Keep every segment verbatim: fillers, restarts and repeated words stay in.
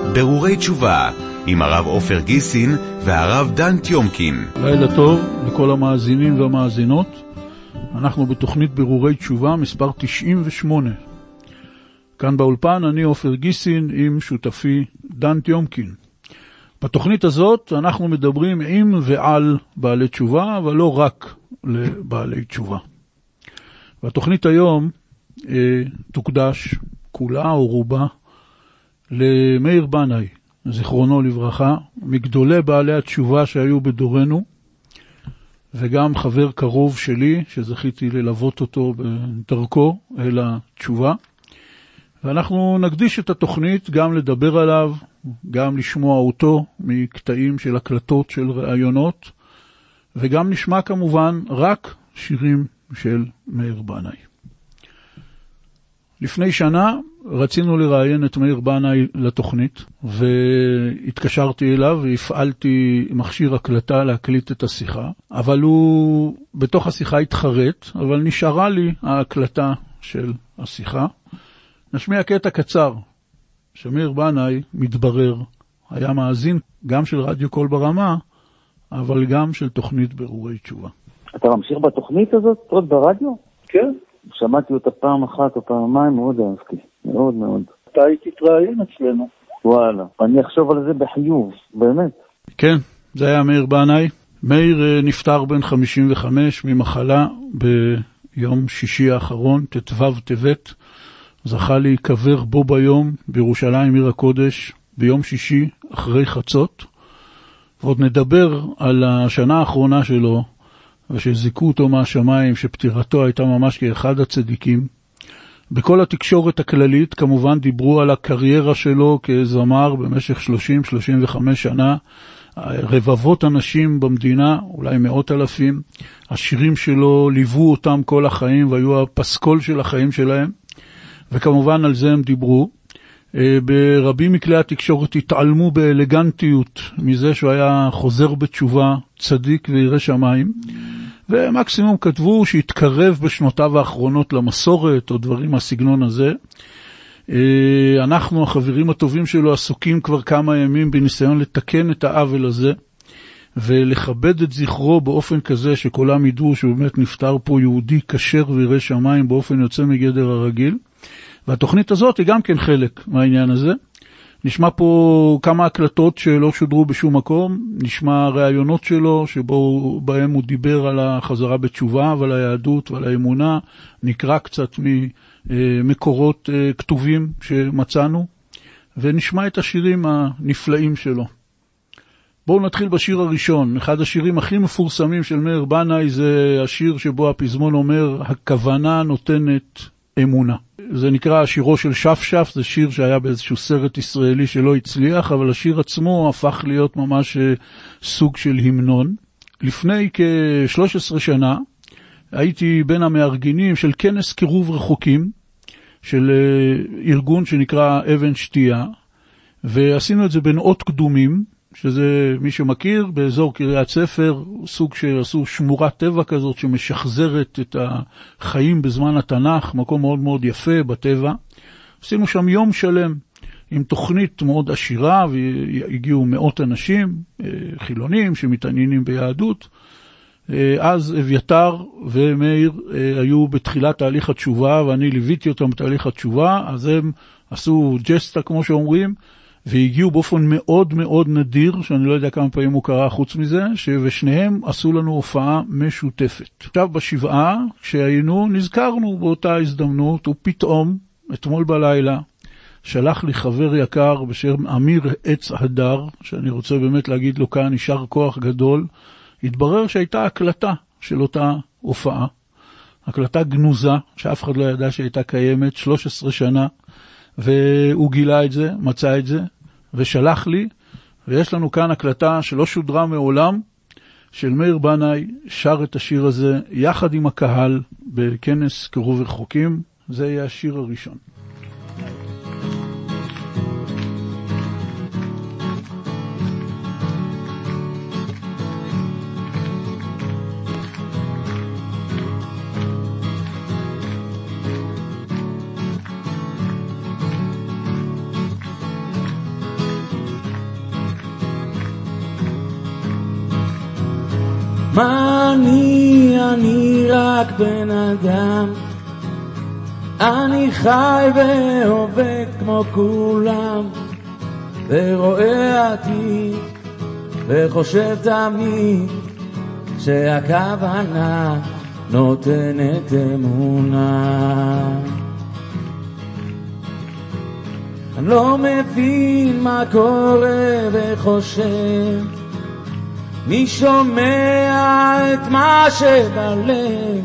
ברורי תשובה עם הרב עופר גיסין והרב דן טיומקין. לילה טוב לכל המאזינים והמאזינות. אנחנו בתוכנית ברורי תשובה מספר תשעים ושמונה. כאן באולפן אני עופר גיסין עם שותפי דן טיומקין. בתוכנית הזאת אנחנו מדברים עם ועל בעלי תשובה, אבל לא רק לבעלי תשובה. והתוכנית היום אה, תוקדש כולה או רובה למאיר בנאי, זיכרונו לברכה, מגדולי בעלי התשובה שהיו בדורנו, וגם חבר קרוב שלי שזכיתי ללוות אותו בדרכו אל התשובה. ואנחנו נקדיש את התוכנית גם לדבר עליו, גם לשמוע אותו מקטעים של הקלטות של ראיונות, וגם נשמע כמובן רק שירים של מאיר בנאי. לפני שנה רצינו לראיין את מאיר בנאי לתוכנית, והתקשרתי אליו והפעלתי מכשיר הקלטה להקליט את השיחה, אבל הוא בתוך השיחה התחרט, אבל נשארה לי ההקלטה של השיחה. נשמיע קטע קצר שמאיר בנאי מתברר היה מאזין גם של רדיו קול ברמה, אבל גם של תוכנית ברורי תשובה. אתה ממשיך בתוכנית הזאת עוד ברדיו? כן. שמעתי אותה פעם אחת או פעמיים, מאוד אהבתי, מאוד מאוד. אתה היית תתראיין אצלנו. וואלה, אני אחשוב על זה בחיוב, באמת. כן, זה היה מאיר בנאי. מאיר נפטר בן חמישים וחמש ממחלה ביום שישי האחרון, תתוו טבת. זכה להיקבר בו ביום בירושלים עיר הקודש ביום שישי אחרי חצות. ועוד נדבר על השנה האחרונה שלו, ושזיקו אותו מהשמיים, שפטירתו הייתה ממש כאחד הצדיקים. בכל התקשורת הכללית כמובן דיברו על הקריירה שלו כזמר במשך שלושים שלושים וחמש שנה, רבבות אנשים במדינה, אולי מאות אלפים, השירים שלו ליוו אותם כל החיים והיו הפסקול של החיים שלהם, וכמובן על זה הם דיברו. ברבים מכלי התקשורת התעלמו באלגנטיות מזה שהוא היה חוזר בתשובה, צדיק וירא שמיים, ומקסימום כתבו שהתקרב בשנותיו האחרונות למסורת או דברים מהסגנון הזה. אנחנו, החברים הטובים שלו, עסוקים כבר כמה ימים בניסיון לתקן את העוול הזה ולכבד את זכרו באופן כזה שכולם ידעו שהוא באמת נפטר פה יהודי כשר וירא שמיים באופן יוצא מגדר הרגיל. והתוכנית הזאת היא גם כן חלק מהעניין הזה. נשמע פה כמה הקלטות שלא שודרו בשום מקום, נשמע ראיונות שלו שבו בהם הוא דיבר על החזרה בתשובה ועל היהדות ועל האמונה, נקרא קצת ממקורות כתובים שמצאנו, ונשמע את השירים הנפלאים שלו. בואו נתחיל בשיר הראשון. אחד השירים הכי מפורסמים של מאיר בנאי זה השיר שבו הפזמון אומר, הכוונה נותנת אמונה. זה נקרא שירו של שף-שף, זה שיר שהיה באיזשהו סרט ישראלי שלא הצליח, אבל השיר עצמו הפך להיות ממש סוג של המנון. לפני כ-שלוש עשרה שנה הייתי בין המארגנים של כנס קירוב רחוקים, של ארגון שנקרא אבן שתייה, ועשינו את זה בנאות קדומים, שזה מי שמכיר, באזור קריית ספר, סוג שעשו שמורת טבע כזאת שמשחזרת את החיים בזמן התנ"ך, מקום מאוד מאוד יפה בטבע. עשינו שם יום שלם עם תוכנית מאוד עשירה, והגיעו מאות אנשים, חילונים שמתעניינים ביהדות. אז אביתר ומאיר היו בתחילת תהליך התשובה, ואני ליוויתי אותם בתהליך התשובה, אז הם עשו ג'סטה כמו שאומרים, והגיעו באופן מאוד מאוד נדיר, שאני לא יודע כמה פעמים הוא קרה חוץ מזה, ושניהם עשו לנו הופעה משותפת. עכשיו בשבעה, כשהיינו, נזכרנו באותה הזדמנות, ופתאום, אתמול בלילה, שלח לי חבר יקר בשם אמיר עץ הדר, שאני רוצה באמת להגיד לו כאן, יישר כוח גדול, התברר שהייתה הקלטה של אותה הופעה, הקלטה גנוזה, שאף אחד לא ידע שהייתה קיימת, שלוש עשרה שנה, והוא גילה את זה, מצא את זה, ושלח לי, ויש לנו כאן הקלטה שלא שודרה מעולם, של מאיר בנאי, שר את השיר הזה, יחד עם הקהל, בכנס קירוב רחוקים. זה יהיה השיר הראשון. מה אני, אני רק בן אדם, אני חי ועובד כמו כולם, ורואה עתיד וחושב תמיד שהכוונה נותנת אמונה. אני לא מבין מה קורה וחושב, מי שומע את מה שבלב,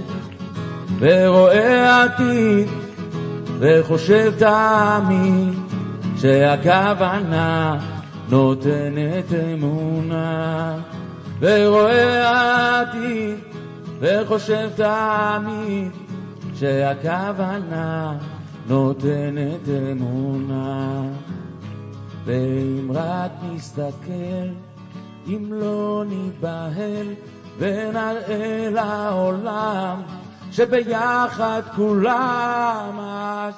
ורואה עתיד וחושב תמיד שהכוונה נותנת אמונה, ורואה עתיד וחושב תמיד שהכוונה נותנת אמונה. ואם רק נסתכל, אם לא ניבהל, ונראה לעולם שביחד כולם אז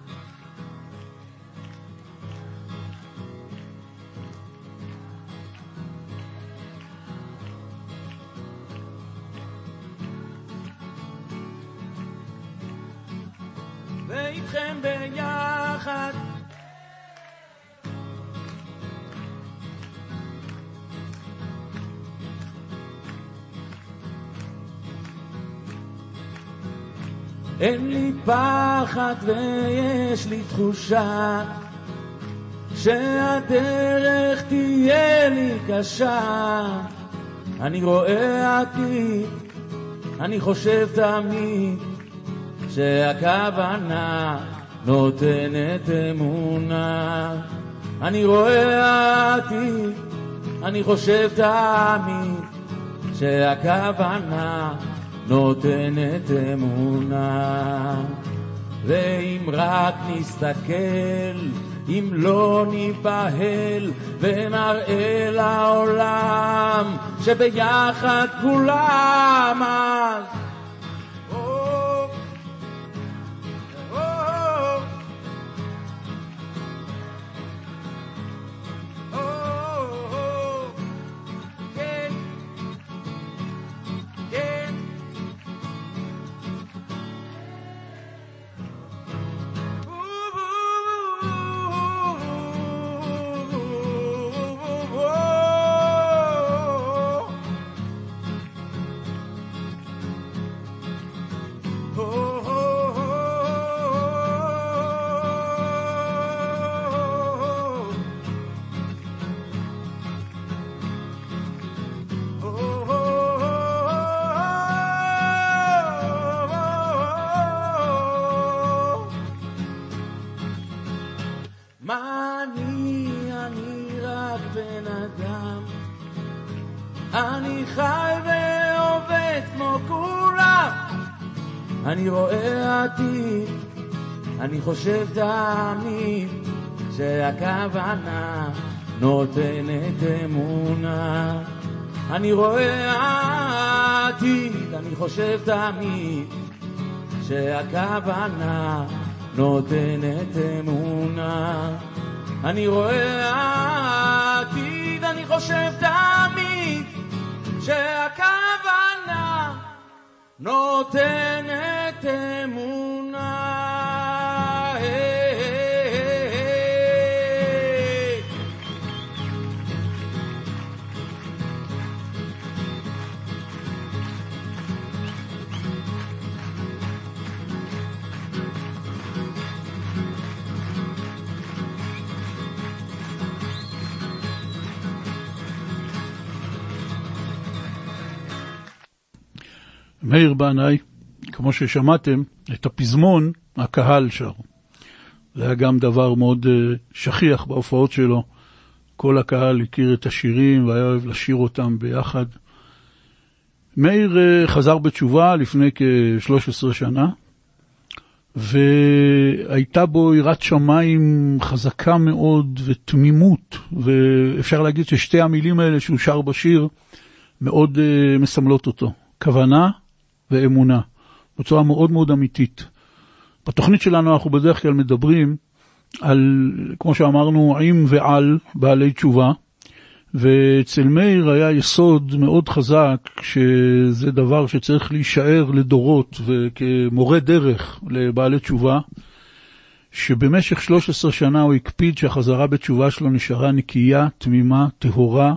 ואיתכם ביחד אין לי פחד ויש לי תחושה שהדרך תהיה לי קשה. אני רואה עתיד, אני חושב תמיד שהכוונה נותנת אמונה. אני רואה עתיד, אני חושב תמיד שהכוונה נותנת אמונה. ואם רק נסתכל, אם לא ניבהל, ונראה לעולם שביחד כולם אז מה אני, אני רק בן אדם, אני חי ועובד כמו כולם, אני רואה עתיד, אני חושב תמיד שהכוונה נותנת אמונה. אני רואה עתיד, אני חושב תמיד שהכוונה נותנת אמונה. אני רואה עתיד, אני חושב תמיד שהכוונה נותנת אמונה. מאיר בנאי, כמו ששמעתם, את הפזמון הקהל שר. זה היה גם דבר מאוד uh, שכיח בהופעות שלו. כל הקהל הכיר את השירים והיה אוהב לשיר אותם ביחד. מאיר uh, חזר בתשובה לפני כ-שלוש עשרה שנה, והייתה בו יראת שמיים חזקה מאוד ותמימות, ואפשר להגיד ששתי המילים האלה שהוא שר בשיר מאוד uh, מסמלות אותו. כוונה ואמונה, בצורה מאוד מאוד אמיתית. בתוכנית שלנו אנחנו בדרך כלל מדברים על, כמו שאמרנו, עם ועל בעלי תשובה, ואצל מאיר היה יסוד מאוד חזק, שזה דבר שצריך להישאר לדורות, וכמורה דרך לבעלי תשובה, שבמשך שלוש עשרה שנה הוא הקפיד שהחזרה בתשובה שלו נשארה נקייה, תמימה, טהורה,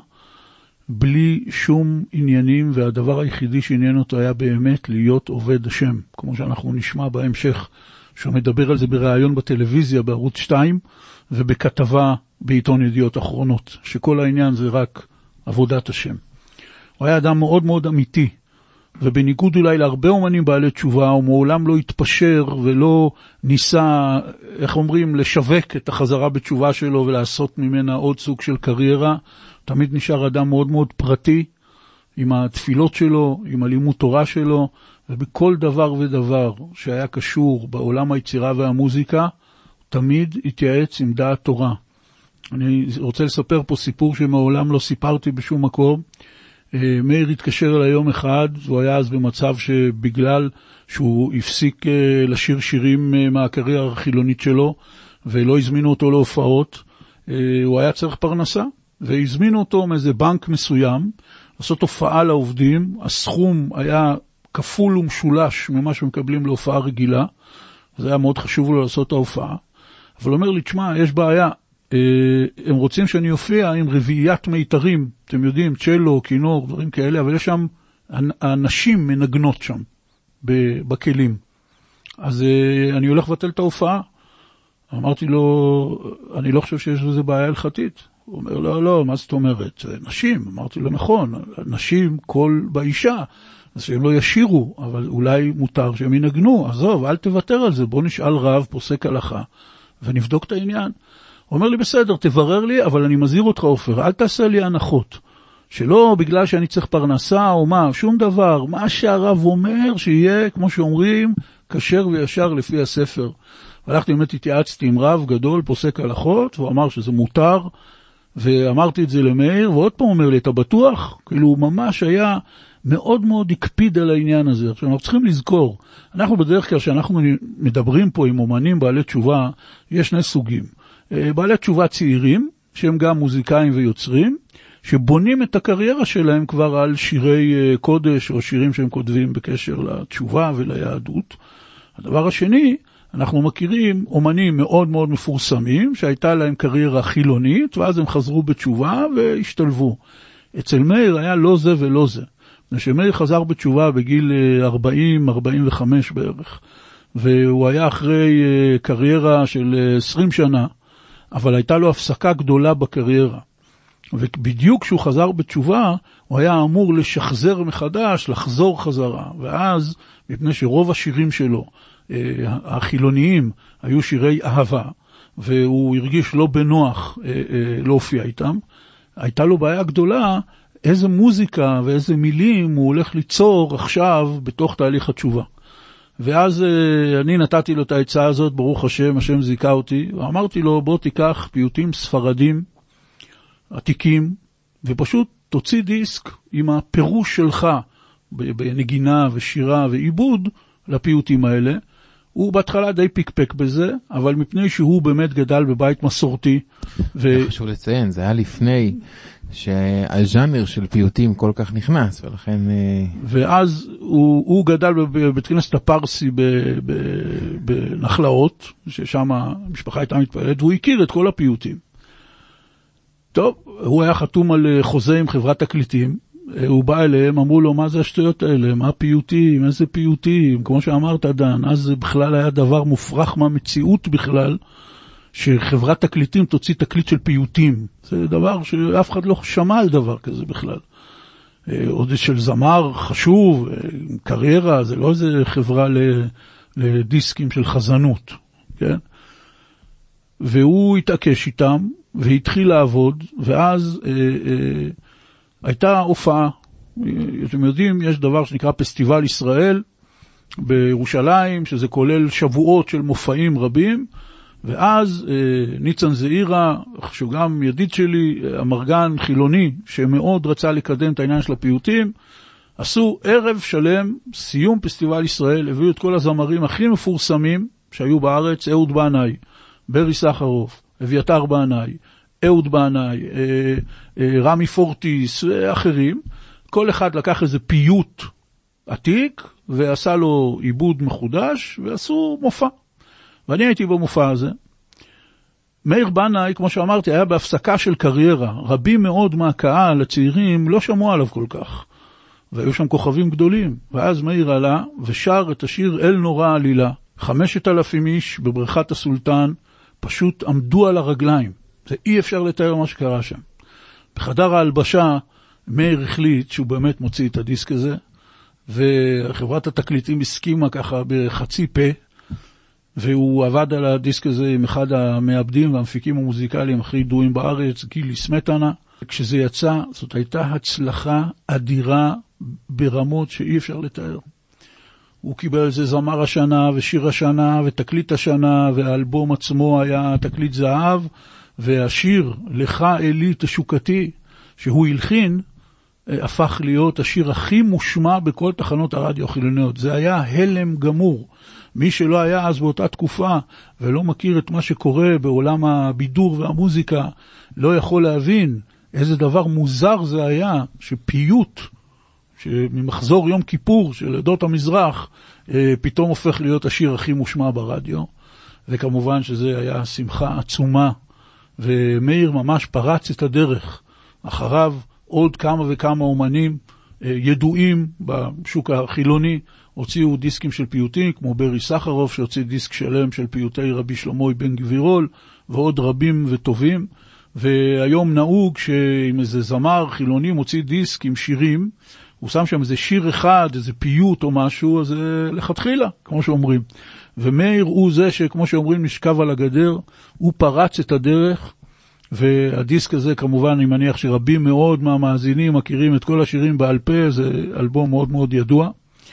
בלי שום עניינים, והדבר היחידי שעניין אותו היה באמת להיות עובד השם, כמו שאנחנו נשמע בהמשך, שהוא מדבר על זה בראיון בטלוויזיה בערוץ שתיים, ובכתבה בעיתון ידיעות אחרונות, שכל העניין זה רק עבודת השם. הוא היה אדם מאוד מאוד אמיתי, ובניגוד אולי להרבה אומנים בעלי תשובה, הוא מעולם לא התפשר ולא ניסה, איך אומרים, לשווק את החזרה בתשובה שלו ולעשות ממנה עוד סוג של קריירה. תמיד נשאר אדם מאוד מאוד פרטי, עם התפילות שלו, עם הלימוד תורה שלו, ובכל דבר ודבר שהיה קשור בעולם היצירה והמוזיקה, תמיד התייעץ עם דעת תורה. אני רוצה לספר פה סיפור שמעולם לא סיפרתי בשום מקום. מאיר התקשר אליי יום אחד, הוא היה אז במצב שבגלל שהוא הפסיק לשיר שירים מהקריירה החילונית שלו, ולא הזמינו אותו להופעות, הוא היה צריך פרנסה, והזמינו אותו מאיזה בנק מסוים, לעשות הופעה לעובדים, הסכום היה כפול ומשולש ממה שמקבלים להופעה רגילה, זה היה מאוד חשוב לו לעשות את ההופעה, אבל הוא אומר לי, תשמע, יש בעיה, הם רוצים שאני אופיע עם רביעיית מיתרים, אתם יודעים, צ'לו, כינור, דברים כאלה, אבל יש שם, הנשים מנגנות שם, בכלים. אז אני הולך לבטל את ההופעה. אמרתי לו, אני לא חושב שיש לזה בעיה הלכתית. הוא אומר, לא, לא, מה זאת אומרת? נשים. אמרתי לו, נכון, נשים קול באישה, אז שהם לא ישירו, אבל אולי מותר שהם ינגנו. עזוב, אל תוותר על זה, בוא נשאל רב, פוסק הלכה, ונבדוק את העניין. הוא אומר לי, בסדר, תברר לי, אבל אני מזהיר אותך, עופר, אל תעשה לי הנחות. שלא בגלל שאני צריך פרנסה או מה, שום דבר. מה שהרב אומר שיהיה, כמו שאומרים, כשר וישר לפי הספר. הלכתי, באמת התייעצתי עם רב גדול, פוסק הלכות, והוא אמר שזה מותר, ואמרתי את זה למאיר, ועוד פעם אומר לי, אתה בטוח? כאילו, הוא ממש היה מאוד מאוד הקפיד על העניין הזה. עכשיו, אנחנו צריכים לזכור, אנחנו בדרך כלל שאנחנו מדברים פה עם אומנים בעלי תשובה, יש שני סוגים. בעלי תשובה צעירים, שהם גם מוזיקאים ויוצרים, שבונים את הקריירה שלהם כבר על שירי קודש, או שירים שהם כותבים בקשר לתשובה וליהדות. הדבר השני, אנחנו מכירים אומנים מאוד מאוד מפורסמים, שהייתה להם קריירה חילונית, ואז הם חזרו בתשובה והשתלבו. אצל מאיר היה לא זה ולא זה. כשמאיר חזר בתשובה בגיל ארבעים ארבעים וחמש בערך, והוא היה אחרי קריירה של עשרים שנה, אבל הייתה לו הפסקה גדולה בקריירה. ובדיוק כשהוא חזר בתשובה, הוא היה אמור לשחזר מחדש, לחזור חזרה. ואז, מפני שרוב השירים שלו, החילוניים, היו שירי אהבה, והוא הרגיש לא בנוח להופיע איתם, הייתה לו בעיה גדולה, איזה מוזיקה ואיזה מילים הוא הולך ליצור עכשיו בתוך תהליך התשובה. ואז אני נתתי לו את העצה הזאת, ברוך השם, השם זיכה אותי, ואמרתי לו, בוא תיקח פיוטים ספרדים, עתיקים, ופשוט תוציא דיסק עם הפירוש שלך, בנגינה ושירה ועיבוד לפיוטים האלה. הוא בהתחלה די פיקפק בזה, אבל מפני שהוא באמת גדל בבית מסורתי. ו... חשוב לציין, זה היה לפני שהז'אנר של פיוטים כל כך נכנס, ולכן... ואז הוא, הוא גדל בבית כנסת הפרסי בנחלאות, ששם המשפחה הייתה מתפעלת, והוא הכיר את כל הפיוטים. טוב, הוא היה חתום על חוזה עם חברת תקליטים, הוא בא אליהם, אמרו לו, מה זה השטויות האלה? מה פיוטים? איזה פיוטים? כמו שאמרת, דן, אז זה בכלל היה דבר מופרך מהמציאות בכלל, שחברת תקליטים תוציא תקליט של פיוטים. זה דבר שאף אחד לא שמע על דבר כזה בכלל. עוד של זמר חשוב, קריירה, זה לא איזה חברה לדיסקים של חזנות, כן? והוא התעקש איתם, והתחיל לעבוד, ואז אה, אה, הייתה הופעה. אתם יודעים, יש דבר שנקרא פסטיבל ישראל בירושלים, שזה כולל שבועות של מופעים רבים, ואז אה, ניצן זעירה, שהוא גם ידיד שלי, המרגן חילוני, שמאוד רצה לקדם את העניין של הפיוטים, עשו ערב שלם, סיום פסטיבל ישראל, הביאו את כל הזמרים הכי מפורסמים שהיו בארץ, אהוד בנאי, ברי סחרוף, אביתר בנאי, אהוד בנאי, רמי פורטיס, אחרים, כל אחד לקח איזה פיוט עתיק, ועשה לו עיבוד מחודש, ועשו מופע. ואני הייתי במופע הזה. מאיר בנאי, כמו שאמרתי, היה בהפסקה של קריירה. רבים מאוד מהקהל, הצעירים, לא שמעו עליו כל כך. והיו שם כוכבים גדולים. ואז מאיר עלה ושר את השיר אל נורא עלילה. חמשת אלפים איש בבריכת הסולטן פשוט עמדו על הרגליים. זה אי אפשר לתאר מה שקרה שם. בחדר ההלבשה, מאיר החליט שהוא באמת מוציא את הדיסק הזה, וחברת התקליטים הסכימה ככה בחצי פה, והוא עבד על הדיסק הזה עם אחד המעבדים והמפיקים המוזיקליים הכי ידועים בארץ, גילי סמטנה. כשזה יצא, זאת הייתה הצלחה אדירה ברמות שאי אפשר לתאר. הוא קיבל איזה זמר השנה ושיר השנה ותקליט השנה, והאלבום עצמו היה תקליט זהב, והשיר לך אלי תשוקתי שהוא הלחין, הפך להיות השיר הכי מושמע בכל תחנות הרדיו החילוניות. זה היה הלם גמור. מי שלא היה אז באותה תקופה ולא מכיר את מה שקורה בעולם הבידור והמוזיקה, לא יכול להבין איזה דבר מוזר זה היה, שפיוט, שממחזור יום כיפור של עדות המזרח, פתאום הופך להיות השיר הכי מושמע ברדיו. וכמובן שזה היה שמחה עצומה, ומאיר ממש פרץ את הדרך. אחריו עוד כמה וכמה אומנים ידועים בשוק החילוני, הוציאו דיסקים של פיוטים, כמו ברי סחרוף שהוציא דיסק שלם של פיוטי רבי שלמה בן גבירול, ועוד רבים וטובים. והיום נהוג שאם איזה זמר חילוני מוציא דיסק עם שירים, הוא שם שם איזה שיר אחד, איזה פיוט או משהו, אז זה לכתחילה, כמו שאומרים. ומאיר הוא זה שכמו שאומרים נשכב על הגדר, הוא פרץ את הדרך, והדיסק הזה כמובן אני מניח שרבים מאוד מהמאזינים מכירים את כל השירים בעל פה, זה אלבום מאוד מאוד ידוע.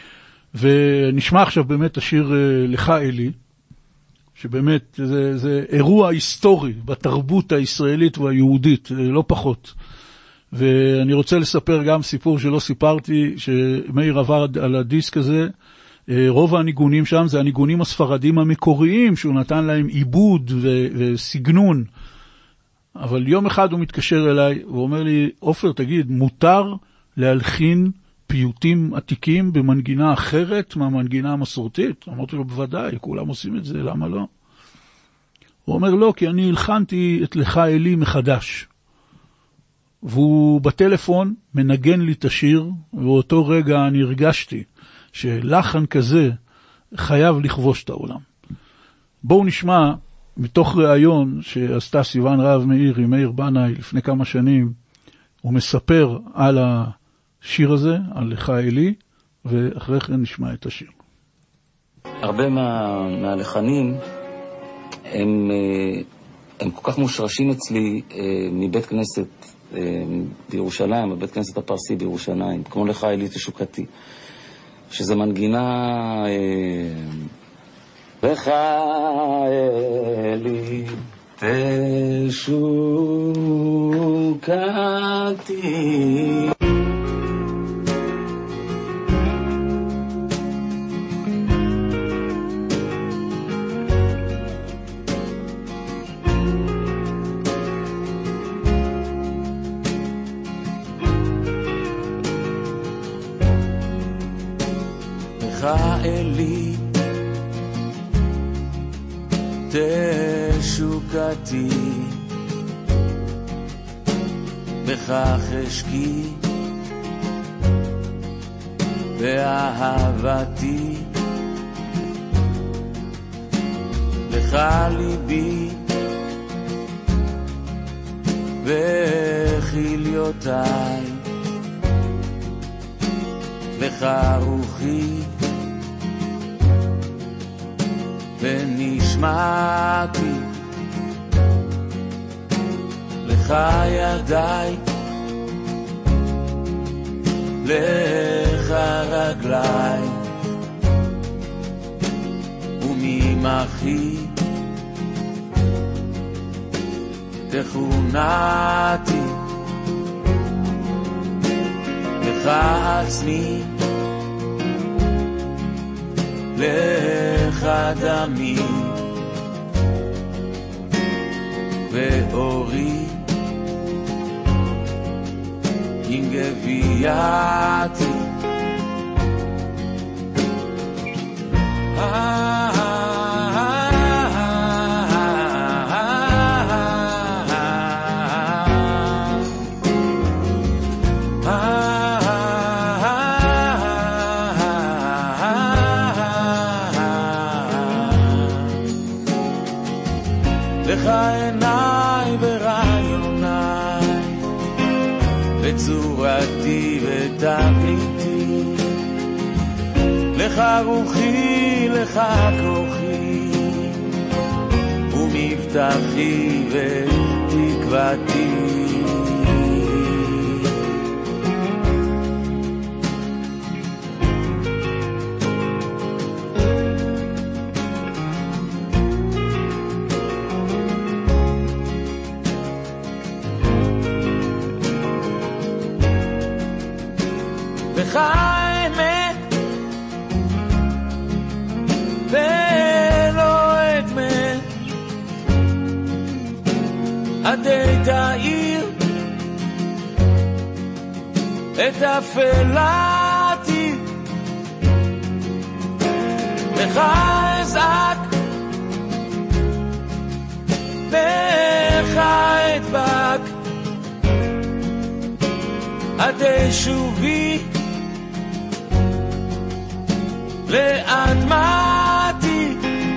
ונשמע עכשיו באמת השיר לך אלי, שבאמת זה, זה אירוע היסטורי בתרבות הישראלית והיהודית, לא פחות. ואני רוצה לספר גם סיפור שלא סיפרתי, שמאיר עבד על הדיסק הזה, רוב הניגונים שם זה הניגונים הספרדים המקוריים, שהוא נתן להם עיבוד ו- וסגנון. אבל יום אחד הוא מתקשר אליי, הוא אומר לי, עופר, תגיד, מותר להלחין פיוטים עתיקים במנגינה אחרת מהמנגינה המסורתית? אמרתי לו, בוודאי, כולם עושים את זה, למה לא? הוא אומר, לא, כי אני הלחנתי את לך אלי מחדש. והוא בטלפון מנגן לי את השיר, ואותו רגע אני הרגשתי שלחן כזה חייב לכבוש את העולם. בואו נשמע מתוך ראיון שעשתה סיוון רהב מאיר עם מאיר בנאי לפני כמה שנים, הוא מספר על השיר הזה, על לך אלי, ואחרי כן נשמע את השיר. הרבה מה, מהלחנים הם, הם כל כך מושרשים אצלי מבית כנסת בירושלים, בבית כנסת הפרסי בירושלים, כמו לך אלי תשוקתי, שזה מנגינה לך אלי תשוקתי. אלי תשוקתי, בכך אשקי באהבתי, לך ליבי וכליותיי, לך רוחי ונשמעתי, לך ידיי, לך רגליי, וממחי תכונתי, לך עצמי, לך דמי ואורי גבייתי לך עיניי ברעיוניי בצורתי ותכליתי לך רוחי לך כוחי ומבטחי ותקוותי לך האמת ולא אמת עדי תאיר את אפלתי לך אזעק לך אדבק עדי שובי לאדמתי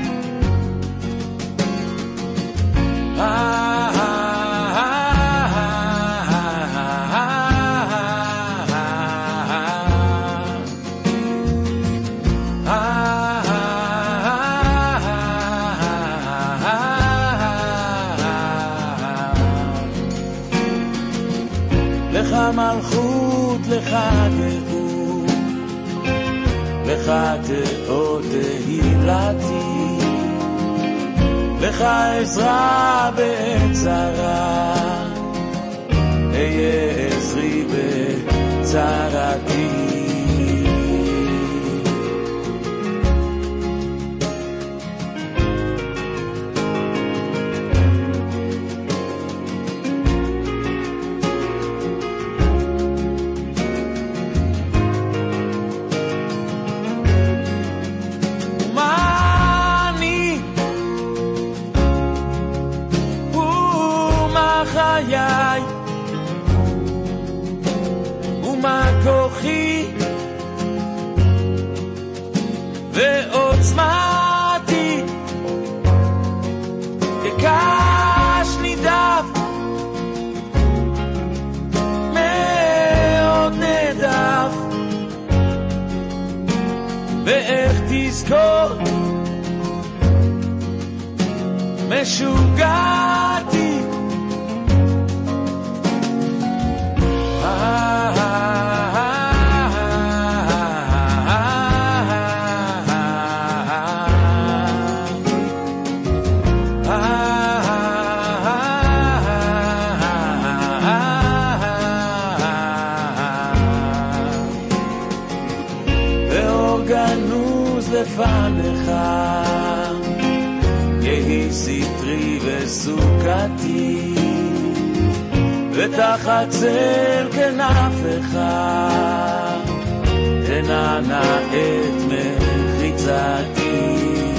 לך מלכות לך גאות לך תאות תהילתי לך עזרה בעת צרה אהיה עזרי בצרתי חיי ומה כוחי ועוצמתי כקש נידף מאוד נדף ואיך תזכור משוגעתי ואורגנוז לפניך יהי סתרי וסוכתי ותחת צל כנפך תנענע את מחיצתי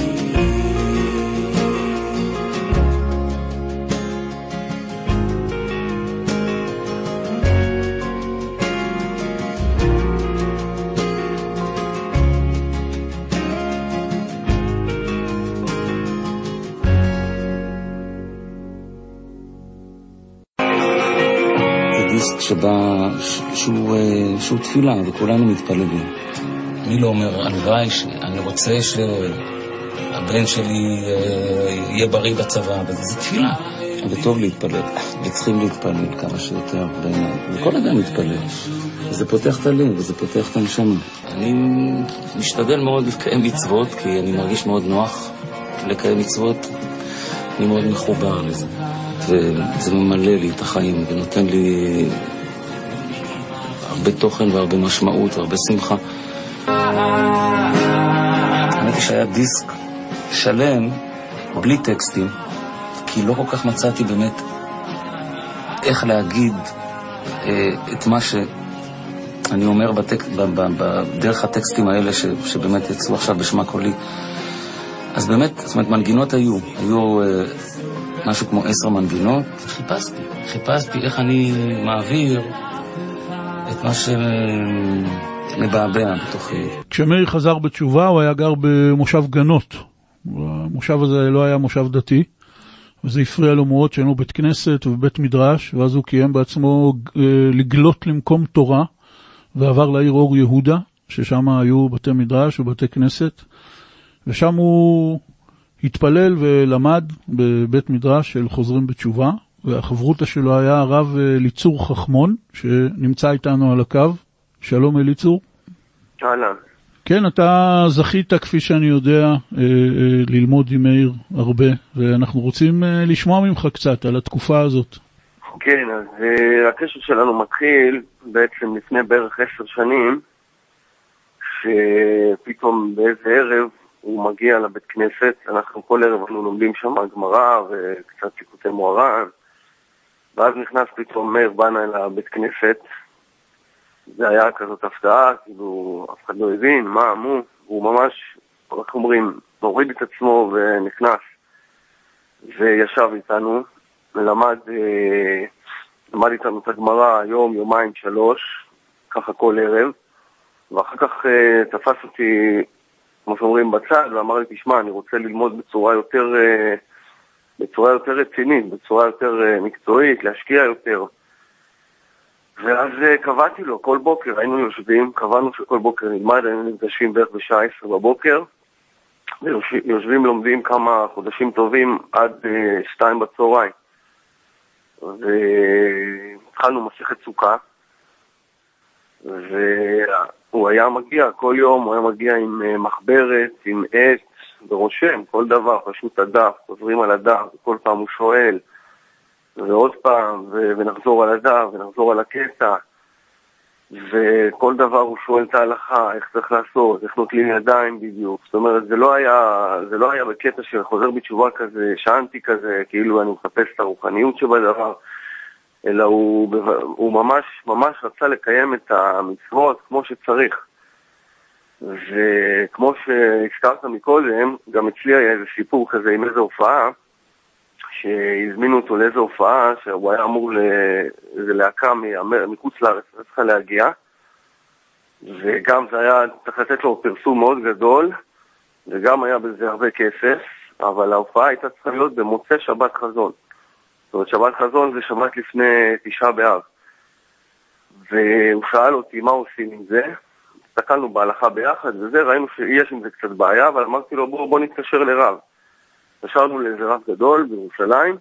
שבא, שהוא, שהוא תפילה וכולנו מתפללים. אני לא אומר, הלוואי שאני רוצה שהבן שלי יהיה בריא בצבא, אבל זה תפילה. וטוב להתפלל, וצריכים להתפלל כמה שיותר בעיניי. וכל אדם מתפלל. וזה פותח את הלב, וזה פותח את הנשמה. אני משתדל מאוד לקיים מצוות, כי אני מרגיש מאוד נוח לקיים מצוות. אני מאוד מחובר לזה. וזה ממלא לי את החיים, ונותן לי הרבה תוכן והרבה משמעות והרבה שמחה. האמת היא שהיה דיסק שלם, בלי טקסטים, כי לא כל כך מצאתי באמת איך להגיד אה, את מה ש... אני אומר בטק, ב, ב, ב, דרך הטקסטים האלה ש, שבאמת יצאו עכשיו בשמה קולי, אז באמת, זאת אומרת, מנגינות היו, היו אה, משהו כמו עשר מנגינות. חיפשתי, חיפשתי איך אני מעביר את מה שמבעבע בתוכי. כשמאיר חזר בתשובה, הוא היה גר במושב גנות. המושב הזה לא היה מושב דתי, וזה הפריע לו מאוד שאינו בית כנסת ובית מדרש, ואז הוא קיים בעצמו אה, לגלות למקום תורה, ועבר לעיר אור יהודה, ששם היו בתי מדרש ובתי כנסת, ושם הוא התפלל ולמד בבית מדרש של חוזרים בתשובה, והחברותה שלו היה הרב ליצור חכמון, שנמצא איתנו על הקו. שלום אליצור. אהלן. כן, אתה זכית, כפי שאני יודע, ללמוד עם מאיר הרבה, ואנחנו רוצים לשמוע ממך קצת על התקופה הזאת. כן, אז הקשר שלנו מתחיל בעצם לפני בערך עשר שנים, שפתאום באיזה ערב הוא מגיע לבית כנסת. אנחנו כל ערב אנחנו לומדים שם גמרא וקצת ליקוטי מוהר"ן, ואז נכנס פתאום מאיר בנה אל הבית כנסת. זה היה כזאת הפתעה, כאילו אף אחד לא הבין מה אמרו, הוא ממש, איך אומרים, מוריד את עצמו ונכנס וישב איתנו, ולמד למד איתנו את הגמרא יום, יומיים, שלוש, ככה כל ערב, ואחר כך תפס אותי, כמו שאומרים, בצד, ואמר לי, תשמע, אני רוצה ללמוד בצורה יותר, בצורה יותר רצינית, בצורה יותר מקצועית, להשקיע יותר. ואז קבעתי לו, כל בוקר היינו יושבים, קבענו שכל בוקר נלמד, היינו נפגשים בערך בשעה עשר בבוקר, ויושבים לומדים כמה חודשים טובים עד שתיים בצהריים. והתחלנו מסכת סוכה, והוא היה מגיע כל יום, הוא היה מגיע עם מחברת, עם עץ, ורושם, כל דבר, פשוט הדף, חוזרים על הדף, וכל פעם הוא שואל, ועוד פעם, ו- ונחזור על הדף, ונחזור על הקטע, וכל דבר הוא שואל את ההלכה, איך צריך לעשות, איך נוטלים ידיים בדיוק. זאת אומרת, זה לא היה, זה לא היה בקטע של חוזר בתשובה כזה, שענתי כזה, כאילו אני מחפש את הרוחניות שבדבר, אלא הוא, הוא ממש, ממש רצה לקיים את המצוות כמו שצריך. וכמו שהזכרת מקודם, גם אצלי היה איזה סיפור כזה עם איזו הופעה, שהזמינו אותו לאיזו הופעה, שהוא היה אמור להקה מחוץ לארץ, זה צריכה להגיע, וגם זה היה צריך לתת לו פרסום מאוד גדול, וגם היה בזה הרבה כסף, אבל ההופעה הייתה צריכה להיות במוצאי שבת חזון. זאת אומרת, שבת חזון זה שבת לפני תשעה באב. והוא שאל אותי מה עושים עם זה, הסתכלנו בהלכה ביחד, וזה ראינו שיש עם זה קצת בעיה, אבל אמרתי לו בוא, בוא נתקשר לרב. התקשרנו לאיזה רב גדול בירושלים,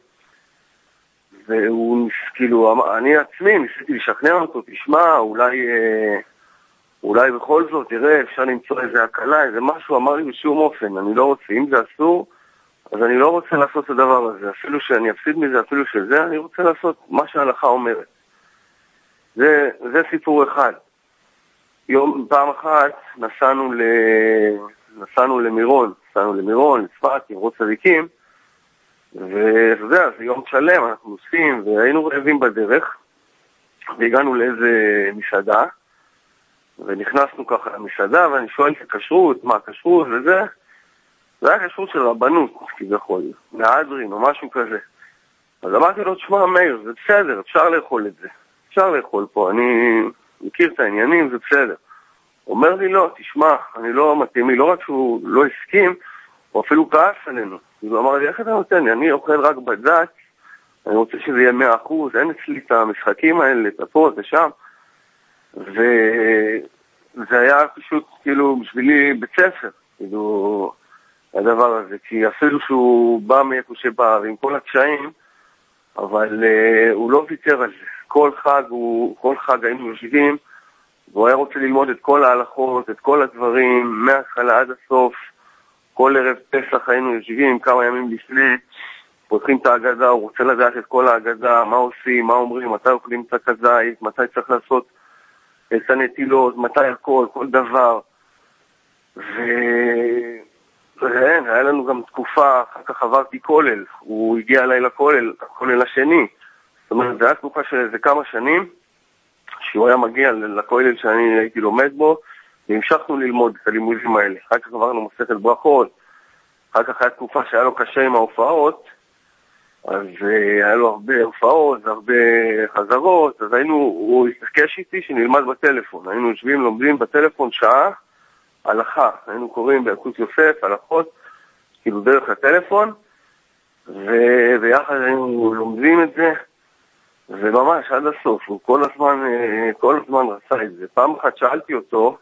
והוא, כאילו, אני עצמי ניסיתי לשכנע אותו, תשמע, אולי, אולי בכל זאת, תראה, אפשר למצוא איזה הקלה, איזה משהו. אמר לי בשום אופן, אני לא רוצה, אם זה אסור, אז אני לא רוצה לעשות את הדבר הזה, אפילו שאני אפסיד מזה, אפילו שזה, אני רוצה לעשות מה שההלכה אומרת. זה, זה סיפור אחד. יום, פעם אחת נסענו ל... נסענו למירון, נסענו למירון, לצפת, עם צדיקים, וזה יודע, זה יום שלם, אנחנו נוסעים, והיינו רעבים בדרך, והגענו לאיזה מסעדה, ונכנסנו ככה למסעדה, ואני שואל את הכשרות, מה הכשרות וזה, זה היה כשרות של רבנות, כביכול, מהדרין או משהו כזה. אז אמרתי לו, תשמע מאיר, זה בסדר, אפשר לאכול את זה, אפשר לאכול פה, אני מכיר את העניינים, זה בסדר. הוא אומר לי, לא, תשמע, אני לא מתאים לי, לא רק שהוא לא הסכים, הוא אפילו כעס עלינו. הוא אמר לי, איך אתה נותן לי? אני אוכל רק בד"ץ, אני רוצה שזה יהיה מאה אחוז, אין אצלי את המשחקים האלה, את פה, את שם. וזה היה פשוט, כאילו, בשבילי בית ספר, כאילו, הדבר הזה. כי אפילו שהוא בא מאיפה שבא, ועם כל הקשיים, אבל uh, הוא לא ויתר על זה. כל חג, הוא, כל חג היינו יושבים, והוא היה רוצה ללמוד את כל ההלכות, את כל הדברים, מההתחלה עד הסוף. כל ערב פסח היינו יושבים כמה ימים לפני, פותחים את ההגדה, הוא רוצה לדעת את כל ההגדה, מה עושים, מה אומרים, מתי אוכלים את הכזית, מתי צריך לעשות את הנטילות, מתי הכל, כל דבר. ואין, היה לנו גם תקופה, אחר כך עברתי כולל, הוא הגיע אליי לכולל, הכולל השני. זאת אומרת, זה היה תקופה של איזה כמה שנים, שהוא היה מגיע לכולל שאני הייתי לומד בו, והמשכנו ללמוד את הלימודים האלה. אחר כך עברנו מסכת ברכות, אחר כך הייתה תקופה שהיה לו קשה עם ההופעות, אז uh, היה לו הרבה הופעות, הרבה חזרות, אז היינו, הוא התעקש איתי שנלמד בטלפון. היינו יושבים, לומדים בטלפון שעה, הלכה. היינו קוראים בילקוט יוסף, הלכות, כאילו דרך הטלפון, וביחד היינו לומדים את זה, וממש עד הסוף, הוא כל הזמן, כל הזמן רצה את זה. פעם אחת שאלתי אותו,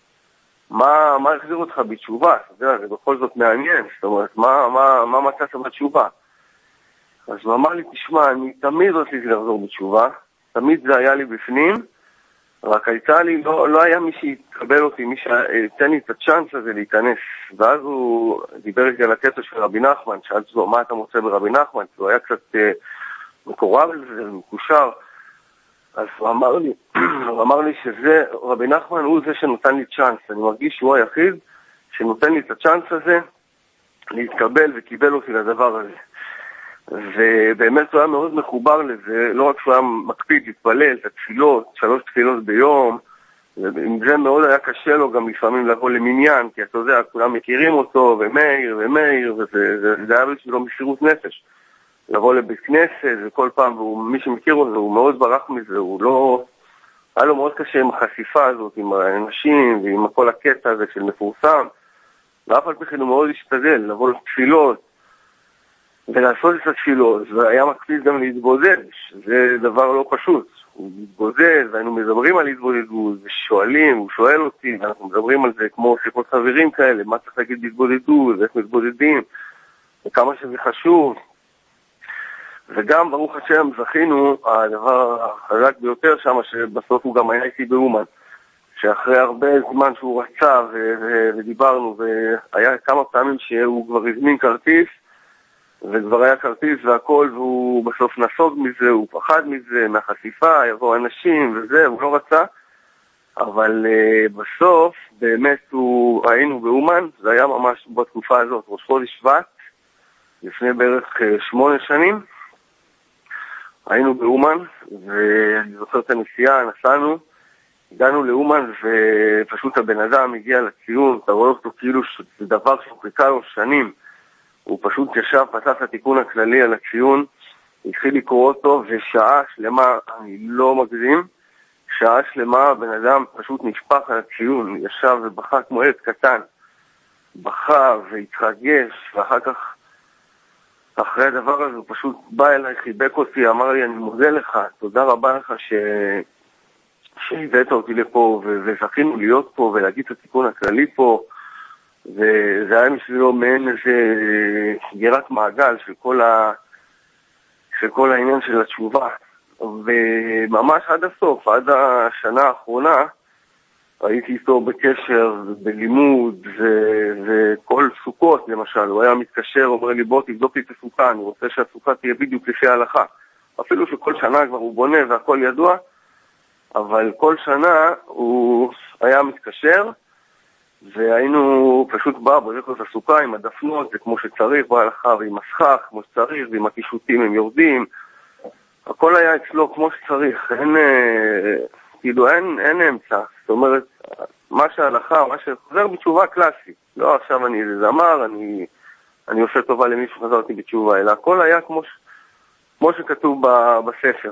מה, מה החזיר אותך בתשובה? אתה יודע, זה בכל זאת מעניין, זאת אומרת, מה, מה, מה מצאת בתשובה? אז הוא אמר לי, תשמע, אני תמיד רציתי לחזור בתשובה, תמיד זה היה לי בפנים, רק הייתה לי, לא, לא היה מי שיתקבל אותי, מי שייתן לי את הצ'אנס הזה להיכנס. ואז הוא דיבר איתי על הקטע של רבי נחמן, שאלתי לו, מה אתה מוצא ברבי נחמן? הוא היה קצת אה, מקורב לזה, מקושר. אז הוא אמר לי, הוא אמר לי שזה, רבי נחמן הוא זה שנותן לי צ'אנס. אני מרגיש שהוא היחיד שנותן לי את הצ'אנס הזה להתקבל וקיבל אותי לדבר הזה. ובאמת הוא היה מאוד מחובר לזה, לא רק שהוא היה מקפיד להתפלל את התפילות, שלוש תפילות ביום, ועם זה מאוד היה קשה לו גם לפעמים לבוא למניין, כי אתה יודע, כולם מכירים אותו, ומאיר, ומאיר, וזה היה בשבילו מסירות נפש. לבוא לבית כנסת, וכל פעם, ומי שמכיר אותו, הוא מאוד ברח מזה, הוא לא... היה לו מאוד קשה עם החשיפה הזאת, עם האנשים, ועם כל הקטע הזה של מפורסם, ואף על פי כן הוא מאוד השתדל, לבוא לתפילות, ולעשות את התפילות, והיה מקפיד גם להתבודד, זה דבר לא פשוט. הוא מתבודד, והיינו מדברים על התבודדות, ושואלים, הוא שואל אותי, ואנחנו מדברים על זה כמו שיחות חברים כאלה, מה צריך להגיד בהתבודדות, ואיך מתבודדים, וכמה שזה חשוב. וגם, ברוך השם, זכינו, הדבר החזק ביותר שם, שבסוף הוא גם היה איתי באומן, שאחרי הרבה זמן שהוא רצה, ו- ו- ודיברנו, והיה כמה פעמים שהוא כבר הזמין כרטיס, וכבר היה כרטיס והכל, והוא בסוף נסוג מזה, הוא פחד מזה, מהחשיפה, יבוא אנשים וזה, הוא לא רצה. אבל uh, בסוף, באמת הוא, היינו באומן, זה היה ממש בתקופה הזאת, ראש חודש שבט, לפני בערך uh, שמונה שנים, היינו באומן, ואני זוכר את הנסיעה, נסענו, הגענו לאומן, ופשוט הבן אדם הגיע לציון, אתה רואה אותו כאילו שזה דבר שחיכה לו שנים, הוא פשוט ישב, פתח את התיקון הכללי על הציון, התחיל לקרוא אותו, ושעה שלמה, אני לא מגזים, שעה שלמה בן אדם פשוט נשפח על הציון, ישב ובכה כמו ילד קטן, בכה והתרגש, ואחר כך, אחרי הדבר הזה, הוא פשוט בא אליי, חיבק אותי, אמר לי, אני מודה לך, תודה רבה לך ש... שהבאת אותי לפה, ו... וזכינו להיות פה, ולהגיד את התיקון הכללי פה, וזה היה בשבילו מעין איזה סגירת מעגל של כל, ה... של כל העניין של התשובה. וממש עד הסוף, עד השנה האחרונה, הייתי איתו בקשר, בלימוד, ו... וכל סוכות למשל, הוא היה מתקשר, אומר לי, בוא תבדוק לי את הסוכה, אני רוצה שהסוכה תהיה בדיוק לפי ההלכה. אפילו שכל שנה כבר הוא בונה והכל ידוע, אבל כל שנה הוא היה מתקשר, והיינו פשוט בא, בודק לו את הסוכה עם הדפנות, זה כמו שצריך בהלכה, ועם הסכך כמו שצריך, ועם הקישוטים הם יורדים, הכל היה אצלו כמו שצריך, אין, כאילו אין, אין אמצע, זאת אומרת, מה שההלכה, מה שחוזר בתשובה קלאסית, לא עכשיו אני זמר, אני, אני עושה טובה למי שחזרתי בתשובה, אלא הכל היה כמו, ש, כמו שכתוב ב, בספר.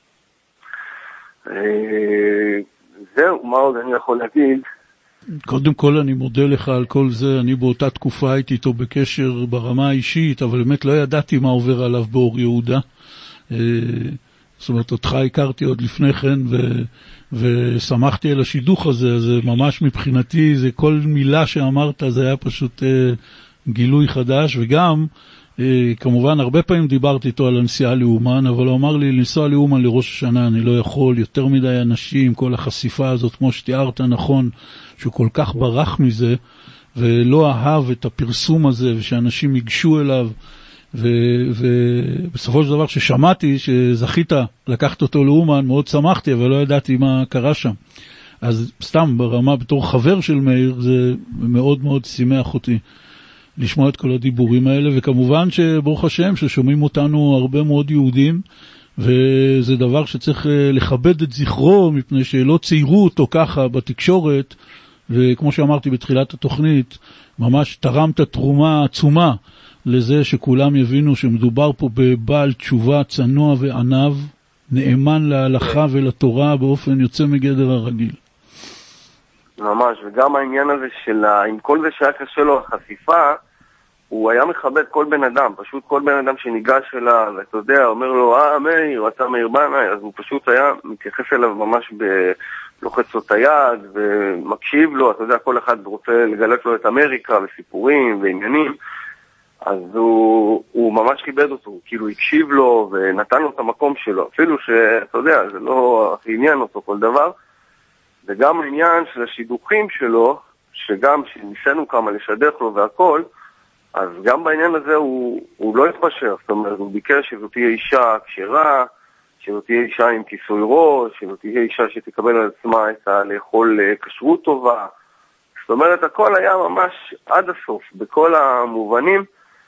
זהו, מה עוד אני יכול להגיד? קודם כל אני מודה לך על כל זה, אני באותה תקופה הייתי איתו בקשר ברמה האישית, אבל באמת לא ידעתי מה עובר עליו באור יהודה. זאת אומרת, אותך הכרתי עוד לפני כן, ו, ושמחתי על השידוך הזה, אז ממש מבחינתי, זה כל מילה שאמרת, זה היה פשוט גילוי חדש, וגם, כמובן, הרבה פעמים דיברתי איתו על הנסיעה לאומן, אבל הוא אמר לי, לנסוע לאומן לראש השנה, אני לא יכול, יותר מדי אנשים, כל החשיפה הזאת, כמו שתיארת נכון, שהוא כל כך ברח מזה, ולא אהב את הפרסום הזה, ושאנשים ייגשו אליו, ובסופו של דבר ששמעתי שזכית לקחת אותו לאומן, מאוד שמחתי, אבל לא ידעתי מה קרה שם. אז סתם ברמה בתור חבר של מאיר, זה מאוד מאוד שימח אותי לשמוע את כל הדיבורים האלה, וכמובן שברוך השם ששומעים אותנו הרבה מאוד יהודים, וזה דבר שצריך לכבד את זכרו, מפני שלא ציירו אותו ככה בתקשורת, וכמו שאמרתי בתחילת התוכנית, ממש תרמת תרומה עצומה לזה שכולם יבינו שמדובר פה בבעל תשובה צנוע וענב, נאמן להלכה ולתורה באופן יוצא מגדר הרגיל. ממש, וגם העניין הזה של, עם כל זה שהיה קשה לו החשיפה, הוא היה מכבד כל בן אדם, פשוט כל בן אדם שניגש אליו, ואתה יודע, אומר לו, אה, מאיר, אתה מאיר בנאי, אז הוא פשוט היה מתייחס אליו ממש בלוחץ לו את היד, ומקשיב לו, אתה יודע, כל אחד רוצה לגלת לו את אמריקה, וסיפורים, ועניינים, אז הוא, הוא ממש כיבד אותו, הוא כאילו הקשיב לו, ונתן לו את המקום שלו, אפילו שאתה יודע, זה לא עניין אותו כל דבר, וגם העניין של השידוכים שלו, שגם שניסינו כמה לשדך לו והכל, אז גם בעניין הזה הוא, הוא לא התפשר, זאת אומרת, הוא ביקש שזו תהיה אישה כשרה, שזו תהיה אישה עם כיסוי ראש, שזו תהיה אישה שתקבל על עצמה את לאכול כשרות טובה. זאת אומרת, הכל היה ממש עד הסוף, בכל המובנים,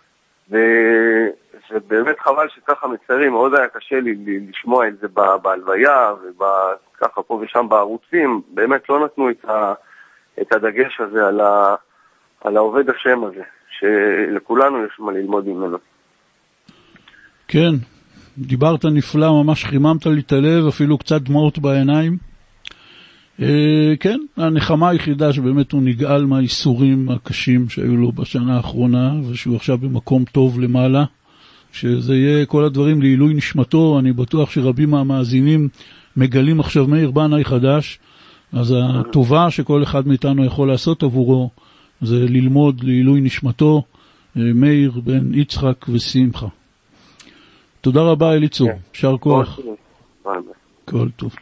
ובאמת חבל שככה מציירים, מאוד היה קשה לי לשמוע את זה בהלוויה, וככה פה ושם בערוצים, באמת לא נתנו את, ה, את הדגש הזה על, ה, על העובד השם הזה. שלכולנו יש מה ללמוד ממנו. כן, דיברת נפלא, ממש חיממת לי את הלב, אפילו קצת דמעות בעיניים. אה, כן, הנחמה היחידה שבאמת הוא נגאל מהאיסורים הקשים שהיו לו בשנה האחרונה, ושהוא עכשיו במקום טוב למעלה, שזה יהיה כל הדברים לעילוי נשמתו. אני בטוח שרבים מהמאזינים מגלים עכשיו מאיר בנאי חדש, אז הטובה שכל אחד מאיתנו יכול לעשות עבורו, זה ללמוד לעילוי נשמתו, מאיר בן יצחק ושמחה. תודה רבה אליצור, שר כוח. כל טוב.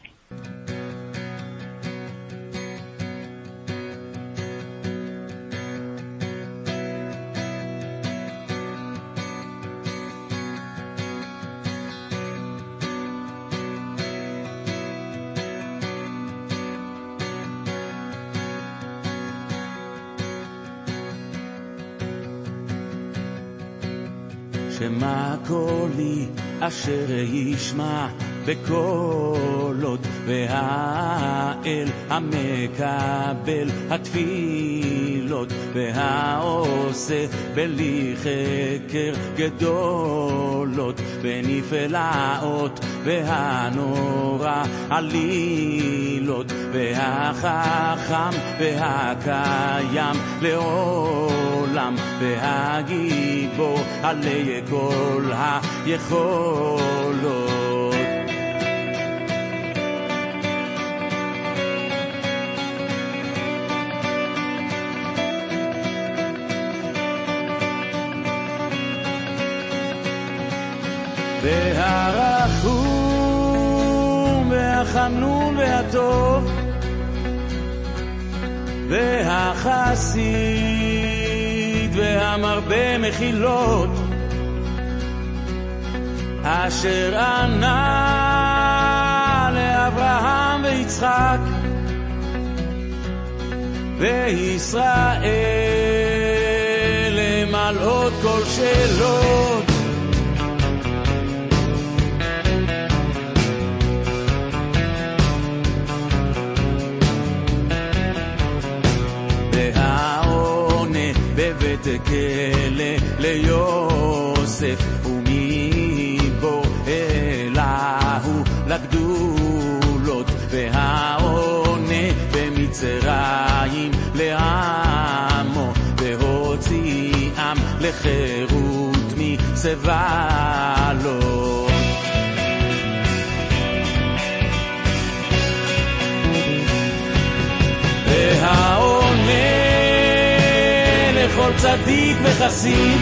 שמה קולי אשר ישמע בקולות, והאל המקבל התפילות, והעושה בלי חקר גדולות, בנפלאות והנורא עלילות, והחכם והקיים לעולם, והגיבור עלי כל היכולות. והרחום והחנון והטוב, והחסיד והמרבה מחילות, אשר ענה לאברהם ויצחק וישראל למלאות כל שאלות. והעונה בבית הכלא ליוסף, ומבור אליהו לגדולות, והעונה במצרים לעמו, והוציאם לחירות מסבלות. והעונה לכל צדיק וחסיד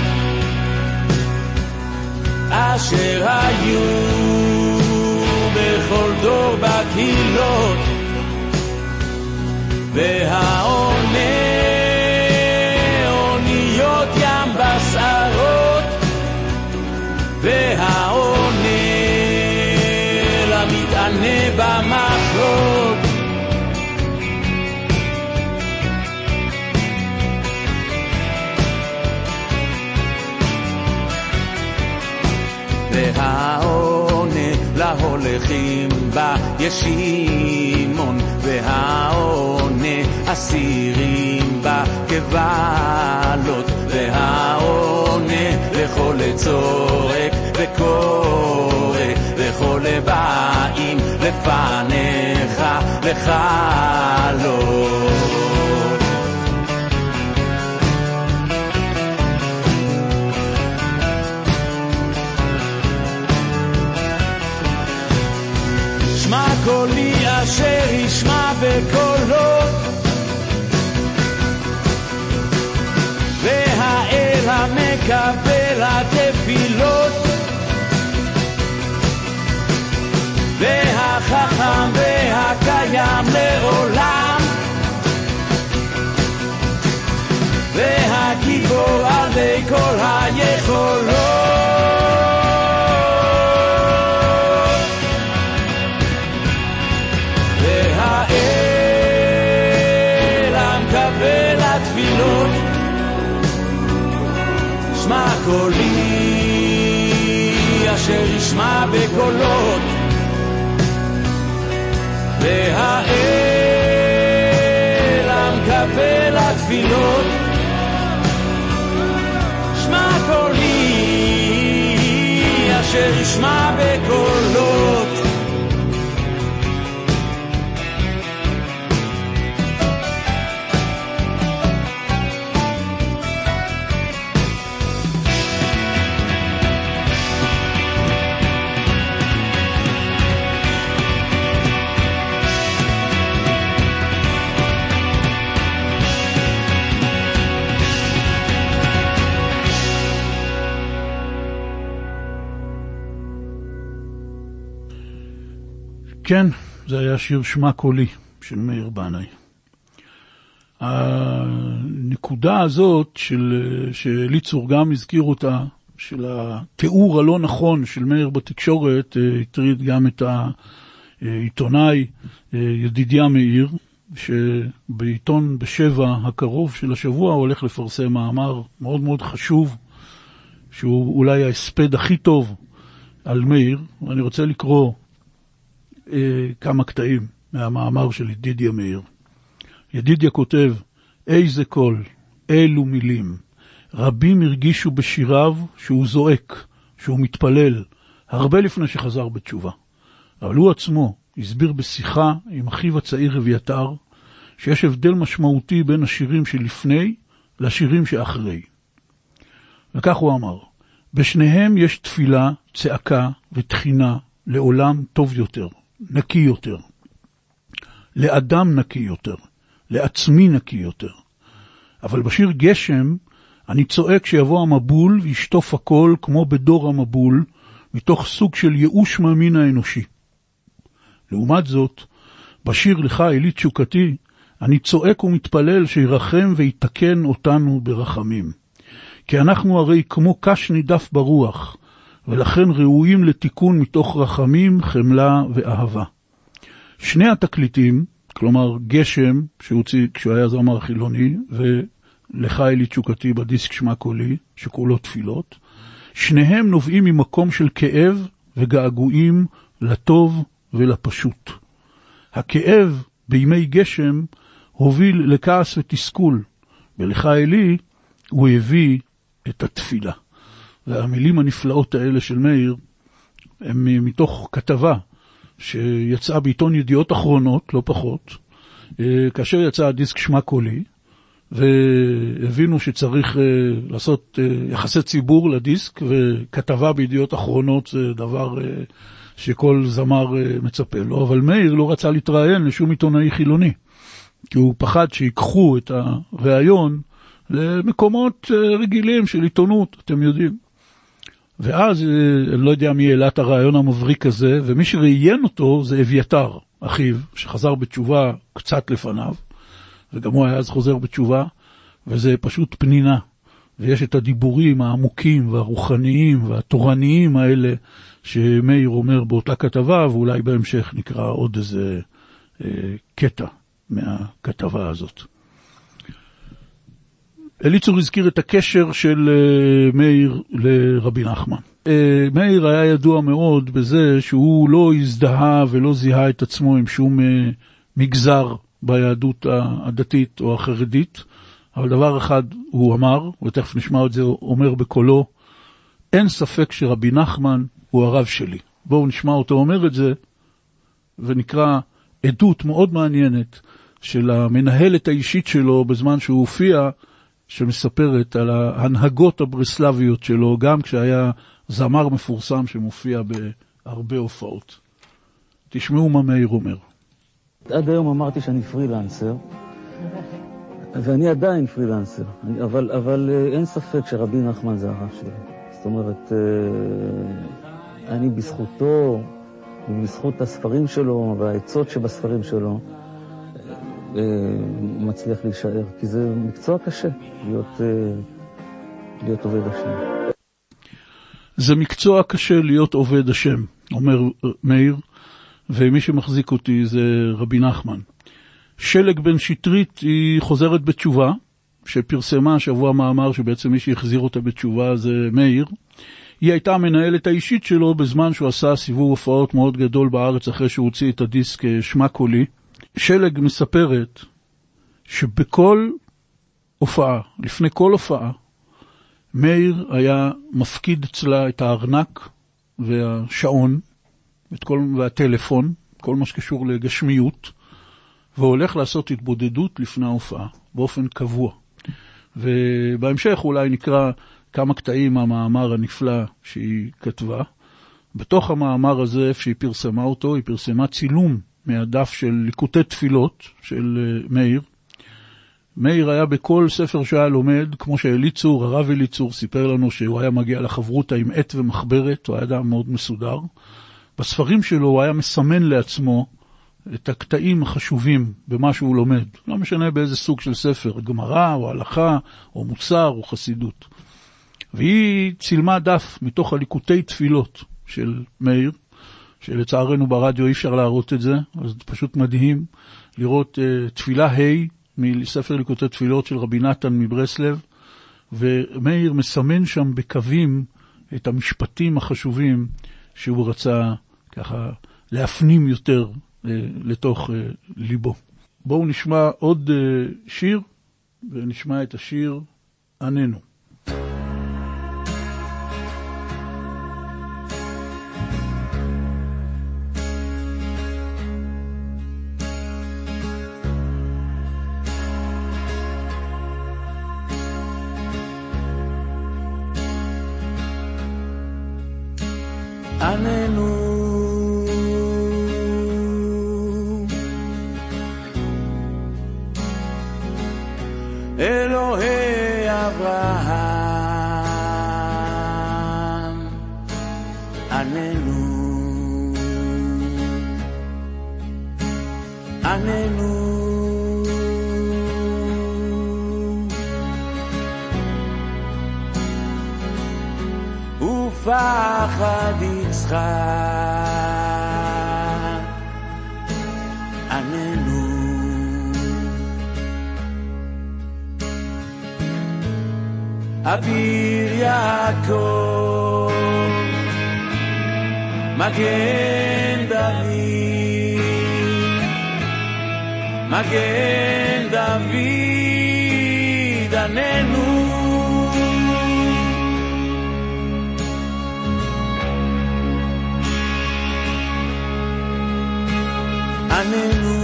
אשר היו בכל דור בקהילות, והעונה אוניות ים בשערות, והעונה למתענה במחלות, והעונה ההולכים בה ישימון, והעונה אסירים בה כבלות, והעונה לכל צורק וקורא, וכל באים לפניך לחלות. שמע קולי אשר ישמע בקולו, והאל המקבל התפילות, והחכם והקיים לעולם, והגיבור עלי כל היכולות. והאל המקבל התפילות, שמע קולי אשר ישמע בקולות, והאל המקבל התפילות, שמע קולי אשר ישמע בקולות. כן, זה היה שיר שמע קולי של מאיר בנאי. הנקודה הזאת של, שליצור גם הזכיר אותה, של התיאור הלא נכון של מאיר בתקשורת, הטריד גם את העיתונאי ידידיה מאיר, שבעיתון בשבע הקרוב של השבוע הולך לפרסם מאמר מאוד מאוד חשוב, שהוא אולי ההספד הכי טוב על מאיר. ואני רוצה לקרוא כמה קטעים מהמאמר של ידידיה מאיר. ידידיה כותב, איזה קול, אילו מילים. רבים הרגישו בשיריו שהוא זועק, שהוא מתפלל, הרבה לפני שחזר בתשובה. אבל הוא עצמו הסביר בשיחה עם אחיו הצעיר אביתר, שיש הבדל משמעותי בין השירים שלפני לשירים שאחרי. וכך הוא אמר, בשניהם יש תפילה, צעקה ותחינה לעולם טוב יותר, נקי יותר, לאדם נקי יותר, לעצמי נקי יותר. אבל בשיר גשם אני צועק שיבוא המבול וישטוף הכל כמו בדור המבול, מתוך סוג של ייאוש מהמין האנושי. לעומת זאת, בשיר לך אלי תשוקתי, אני צועק ומתפלל שירחם ויתקן אותנו ברחמים. כי אנחנו הרי כמו קש נידף ברוח, ולכן ראויים לתיקון מתוך רחמים, חמלה ואהבה. שני התקליטים, כלומר גשם, שהוציא כשהוא היה זמר חילוני, ולך אלי תשוקתי בדיסק שמע קולי, שכולו תפילות, שניהם נובעים ממקום של כאב וגעגועים לטוב ולפשוט. הכאב בימי גשם הוביל לכעס ותסכול, ולך אלי הוא הביא את התפילה. והמילים הנפלאות האלה של מאיר הם מתוך כתבה שיצאה בעיתון ידיעות אחרונות, לא פחות, כאשר יצא הדיסק שמע קולי, והבינו שצריך לעשות יחסי ציבור לדיסק, וכתבה בידיעות אחרונות זה דבר שכל זמר מצפה לו, אבל מאיר לא רצה להתראיין לשום עיתונאי חילוני, כי הוא פחד שיקחו את הרעיון למקומות רגילים של עיתונות, אתם יודעים. ואז אני לא יודע מי העלה את הרעיון המבריק הזה, ומי שראיין אותו זה אביתר, אחיו, שחזר בתשובה קצת לפניו, וגם הוא היה אז חוזר בתשובה, וזה פשוט פנינה. ויש את הדיבורים העמוקים והרוחניים והתורניים האלה, שמאיר אומר באותה כתבה, ואולי בהמשך נקרא עוד איזה אה, קטע מהכתבה הזאת. אליצור הזכיר את הקשר של מאיר לרבי נחמן. מאיר היה ידוע מאוד בזה שהוא לא הזדהה ולא זיהה את עצמו עם שום מגזר ביהדות הדתית או החרדית, אבל דבר אחד הוא אמר, ותכף נשמע את זה אומר בקולו, אין ספק שרבי נחמן הוא הרב שלי. בואו נשמע אותו אומר את זה, ונקרא עדות מאוד מעניינת של המנהלת האישית שלו בזמן שהוא הופיע, שמספרת על ההנהגות הברסלביות שלו, גם כשהיה זמר מפורסם שמופיע בהרבה הופעות. תשמעו מה מאיר אומר. עד היום אמרתי שאני פרילנסר, ואני עדיין פרילנסר, אבל, אבל אין ספק שרבי נחמן זה הרב שלי. זאת אומרת, אני בזכותו, ובזכות הספרים שלו והעצות שבספרים שלו, מצליח להישאר, כי זה מקצוע קשה להיות, להיות עובד השם. זה מקצוע קשה להיות עובד השם, אומר מאיר, ומי שמחזיק אותי זה רבי נחמן. שלג בן שטרית היא חוזרת בתשובה, שפרסמה שבוע מאמר שבעצם מי שהחזיר אותה בתשובה זה מאיר. היא הייתה המנהלת האישית שלו בזמן שהוא עשה סיבוב הופעות מאוד גדול בארץ אחרי שהוא הוציא את הדיסק שמע קולי. שלג מספרת שבכל הופעה, לפני כל הופעה, מאיר היה מפקיד אצלה את הארנק והשעון את כל, והטלפון, כל מה שקשור לגשמיות, והולך לעשות התבודדות לפני ההופעה, באופן קבוע. ובהמשך אולי נקרא כמה קטעים מהמאמר הנפלא שהיא כתבה. בתוך המאמר הזה, איפה שהיא פרסמה אותו, היא פרסמה צילום מהדף של ליקוטי תפילות של מאיר. מאיר היה בכל ספר שהיה לומד, כמו שאליצור, הרב אליצור, סיפר לנו שהוא היה מגיע לחברותה עם עת ומחברת, הוא היה אדם מאוד מסודר. בספרים שלו הוא היה מסמן לעצמו את הקטעים החשובים במה שהוא לומד. לא משנה באיזה סוג של ספר, גמרא או הלכה או מוסר או חסידות. והיא צילמה דף מתוך הליקוטי תפילות של מאיר, שלצערנו ברדיו אי אפשר להראות את זה, אז זה פשוט מדהים לראות uh, תפילה ה' מספר ליקוטי תפילות של רבי נתן מברסלב, ומאיר מסמן שם בקווים את המשפטים החשובים שהוא רצה ככה להפנים יותר uh, לתוך uh, ליבו. בואו נשמע עוד uh, שיר, ונשמע את השיר עננו. עננו אלוהי אברהם, עננו עננו ופחד יצחק, עננו אביר יעקב, מגן דוד, מגן דוד, עננו עננו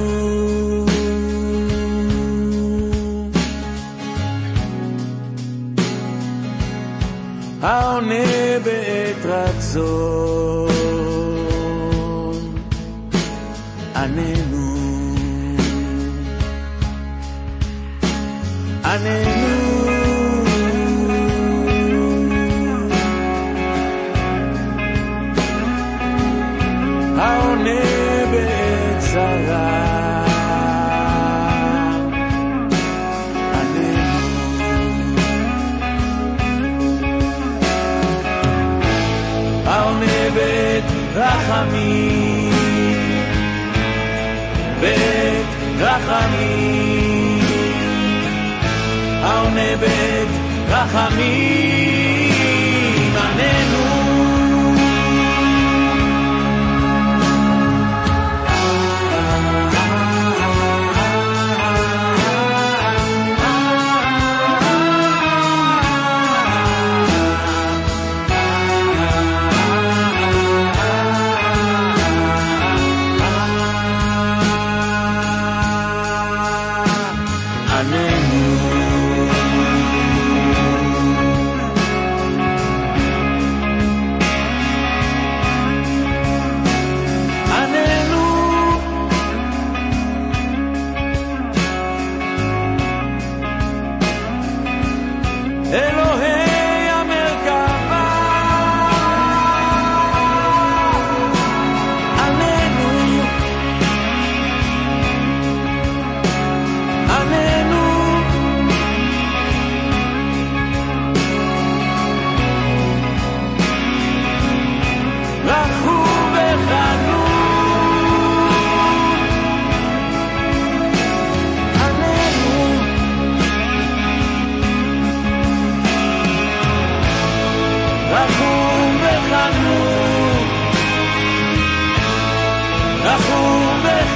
העונה בעת רצון, עננו עננו העונה בעת צרה, העונה בעת רחמים, בעת רחמים, העונה בעת רחמים, עננו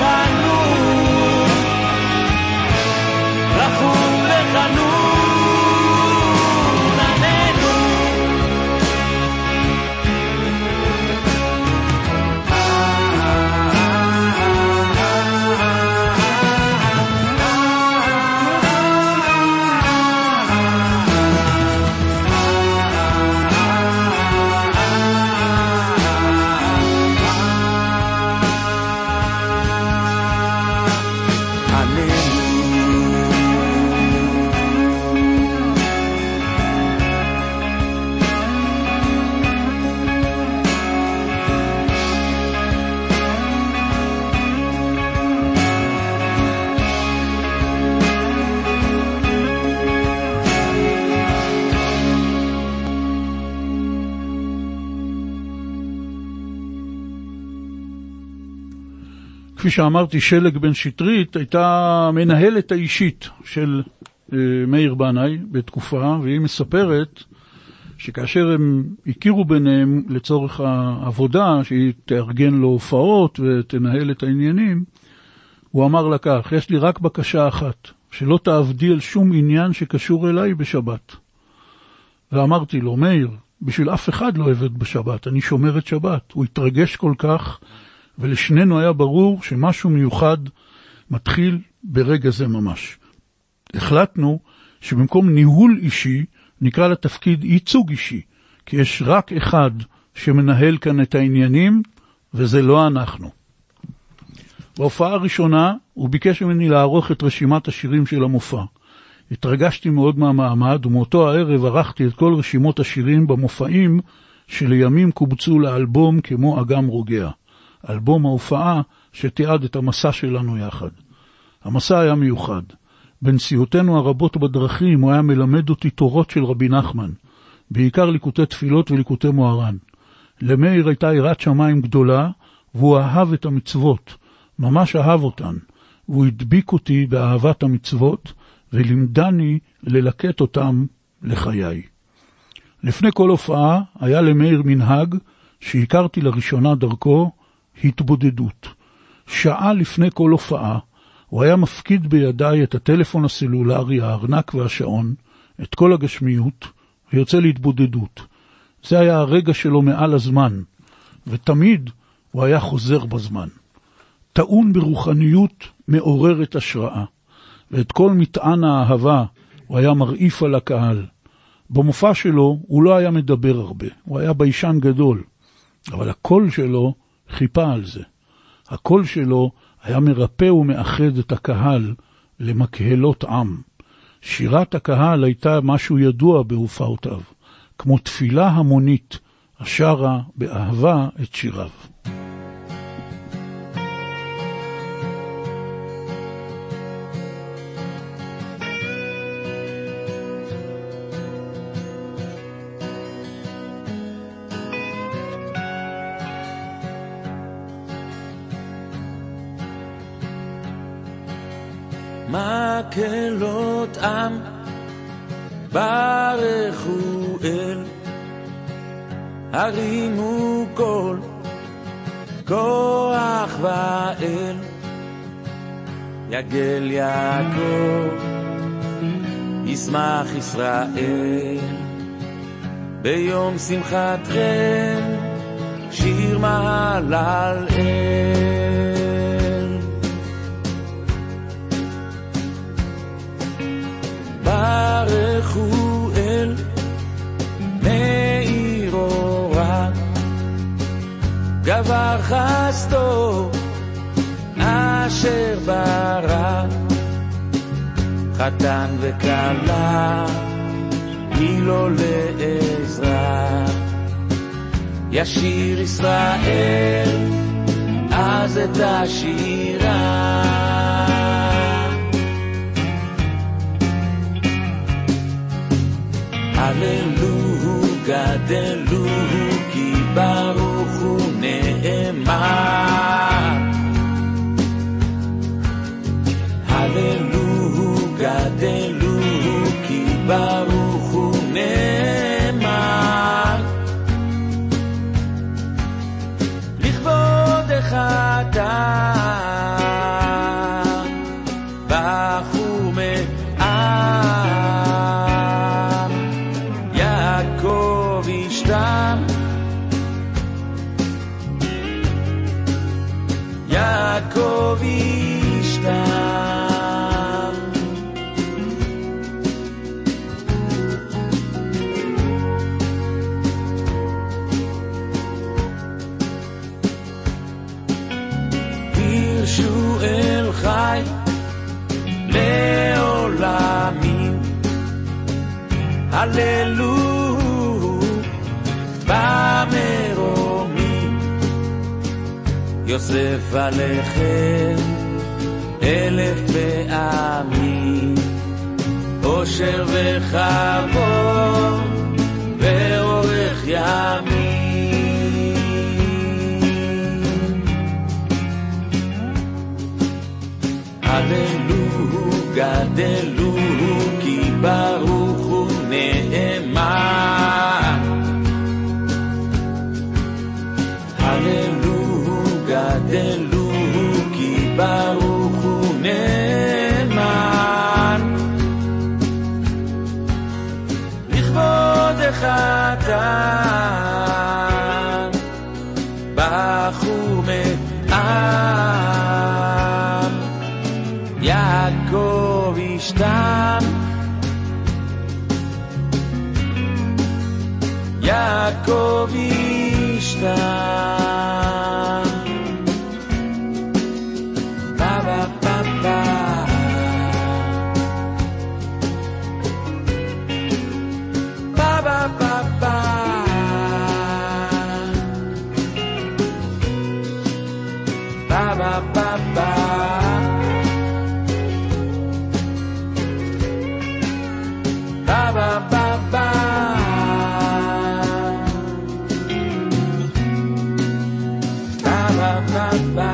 וחנון, רחום וחנון עלינו. כפי שאמרתי, שלג בן שטרית הייתה מנהלת האישית של אה, מאיר בנאי בתקופה, והיא מספרת שכאשר הם הכירו ביניהם לצורך העבודה, שהיא תארגן לו הופעות ותנהל את העניינים, הוא אמר לה כך: יש לי רק בקשה אחת, שלא תעבדי על שום עניין שקשור אליי בשבת. ואמרתי לו: מאיר, בשביל אף אחד לא עבד בשבת, אני שומרת שבת. הוא התרגש כל כך, ולשנינו היה ברור שמשהו מיוחד מתחיל ברגע זה ממש. החלטנו שבמקום ניהול אישי נקרא לתפקיד ייצוג אישי, כי יש רק אחד שמנהל כאן את העניינים, וזה לא אנחנו. בהופעה הראשונה הוא ביקש ממני לערוך את רשימת השירים של המופע. התרגשתי מאוד מהמעמד, ומאותו הערב ערכתי את כל רשימות השירים במופעים שלימים קובצו לאלבום כמו אגם רוגע. אלבום ההופעה שתיעד את המסע שלנו יחד. המסע היה מיוחד. בנסיעותינו הרבות בדרכים הוא היה מלמד אותי תורות של רבי נחמן, בעיקר ליקוטי תפילות וליקוטי מוהר"ן. למאיר הייתה יראת שמיים גדולה, והוא אהב את המצוות, ממש אהב אותן, והוא הדביק אותי באהבת המצוות, ולימדני ללקט אותם לחיי. לפני כל הופעה היה למאיר מנהג שהכרתי לראשונה דרכו, התבודדות. שעה לפני כל הופעה, הוא היה מפקיד בידיי את הטלפון הסלולרי, הארנק והשעון, את כל הגשמיות, ויוצא להתבודדות. זה היה הרגע שלו מעל הזמן, ותמיד הוא היה חוזר בזמן. טעון ברוחניות מעוררת השראה, ואת כל מטען האהבה הוא היה מרעיף על הקהל. במופע שלו הוא לא היה מדבר הרבה, הוא היה ביישן גדול, אבל הקול שלו חיפה על זה. הקול שלו היה מרפא ומאחד את הקהל למקהלות עם. שירת הקהל הייתה משהו ידוע בהופעותיו, כמו תפילה המונית, השרה באהבה את שיריו. מקהלות עם ברכו אל, הרימו קול כוח ואל, יגל יעקב ישמח ישראל, ביום שמחתכם שיר מהלל אל. ברכו אל מאיר אורה, גבר חסדו אשר ברא, חתן וכלה היא לו לעזרה, ישיר ישראל אז את השירה. הללו גדלו כי ברוך הוא נאמן, הללו גדלו כי ברוך הוא נאמן, לכבוד החתן יעקב ישתם. ישועאל חי לעולמים, הללו במרומים. יוסף עליכם אלף פעמים, אושר וחבוד ואורך ימים. הללו גדלו כי ברוך הוא נאמן. הללו גדלו כי ברוך הוא נאמן. לכבוד החתן בחור מעם, יעקב ישתם, יעקב ישתם. ba ba ba ba ba ba ba ba ba ba ba ba. Ba ba ba ba ba ba ba.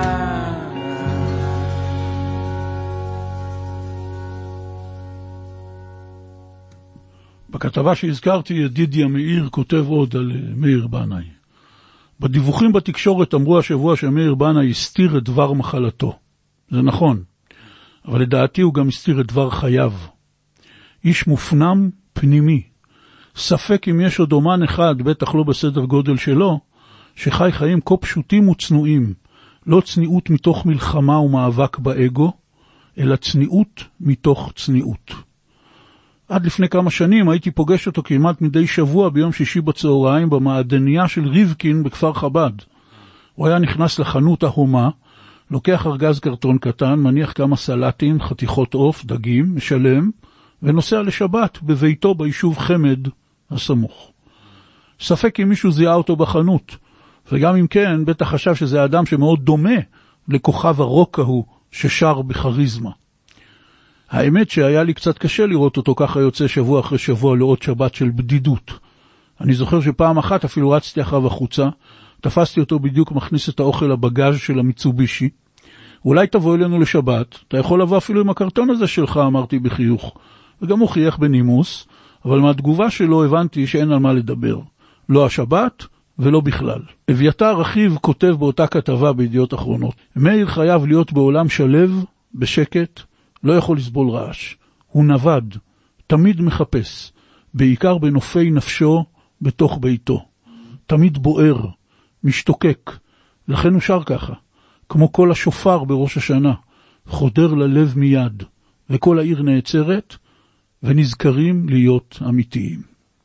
בכתבה שהזכרתי, ידידיה מאיר כותב עוד על מאיר בנאי. בדיווחים בתקשורת אמרו השבוע שמאיר בנאי הסתיר את דבר מחלתו. זה נכון, אבל לדעתי הוא גם הסתיר את דבר חייו. איש מופנם פנימי. ספק אם יש עוד אומן אחד, בטח לא בסדר גודל שלו, שחי חיים כה פשוטים וצנועים, לא צניעות מתוך מלחמה ומאבק באגו, אלא צניעות מתוך צניעות. עד לפני כמה שנים הייתי פוגש אותו כמעט מדי שבוע ביום שישי בצהריים במעדניה של ריבקין בכפר חב"ד. הוא היה נכנס לחנות ההומה, לוקח ארגז קרטון קטן, מניח כמה סלטים, חתיכות עוף, דגים, משלם, ונוסע לשבת בביתו ביישוב חמד הסמוך. ספק אם מישהו זיהה אותו בחנות, וגם אם כן, בטח חשב שזה אדם שמאוד דומה לכוכב הרוק ההוא ששר בחריזמה. האמת שהיה לי קצת קשה לראות אותו ככה יוצא שבוע אחרי שבוע לעוד שבת של בדידות. אני זוכר שפעם אחת אפילו רצתי אחריו החוצה, תפסתי אותו בדיוק מכניס את האוכל לבגז' של המיצובישי. אולי תבוא אלינו לשבת, אתה יכול לבוא אפילו עם הקרטון הזה שלך, אמרתי בחיוך. וגם הוא חייך בנימוס, אבל מהתגובה שלו הבנתי שאין על מה לדבר. לא השבת ולא בכלל. אביתר אחיו כותב באותה כתבה בידיעות אחרונות, מאיר חייב להיות בעולם שלב, בשקט, לא יכול לסבול רעש. הוא נבד, תמיד מחפש, בעיקר בנופי נפשו בתוך ביתו. תמיד בוער, משתוקק, לכן הוא שר ככה, כמו כל השופר בראש השנה, חודר ללב מיד, וכל העיר נעצרת, ונזכרים להיות אמיתיים.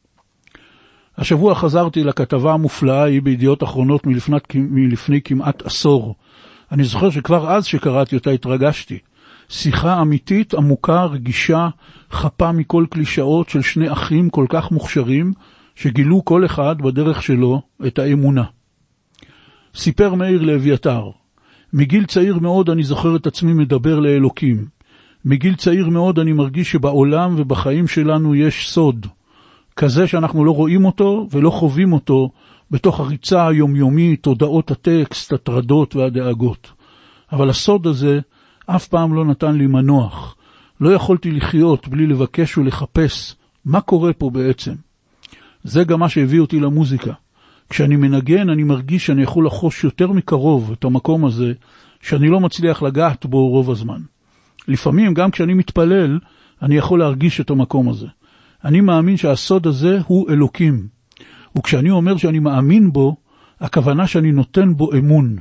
השבוע חזרתי לכתבה המופלאה היא בידיעות אחרונות מלפני, מלפני כמעט עשור. אני זוכר שכבר אז שקראתי אותה התרגשתי. שיחה אמיתית, עמוקה, רגישה, חפה מכל קלישאות של שני אחים כל כך מוכשרים, שגילו כל אחד בדרך שלו את האמונה. סיפר מאיר לאביתר, מגיל צעיר מאוד אני זוכר את עצמי מדבר לאלוקים. מגיל צעיר מאוד אני מרגיש שבעולם ובחיים שלנו יש סוד, כזה שאנחנו לא רואים אותו ולא חווים אותו בתוך הריצה היומיומית, תודעות הטקסט, הטרדות והדאגות. אבל הסוד הזה אף פעם לא נתן לי מנוח. לא יכולתי לחיות בלי לבקש ולחפש מה קורה פה בעצם. זה גם מה שהביא אותי למוזיקה. כשאני מנגן אני מרגיש שאני יכול לחוש יותר מקרוב את המקום הזה שאני לא מצליח לגעת בו רוב הזמן. לפעמים גם כשאני מתפלל אני יכול להרגיש את המקום הזה. אני מאמין שהסוד הזה הוא אלוקים. וכשאני אומר שאני מאמין בו, הכוונה שאני נותן בו אמון.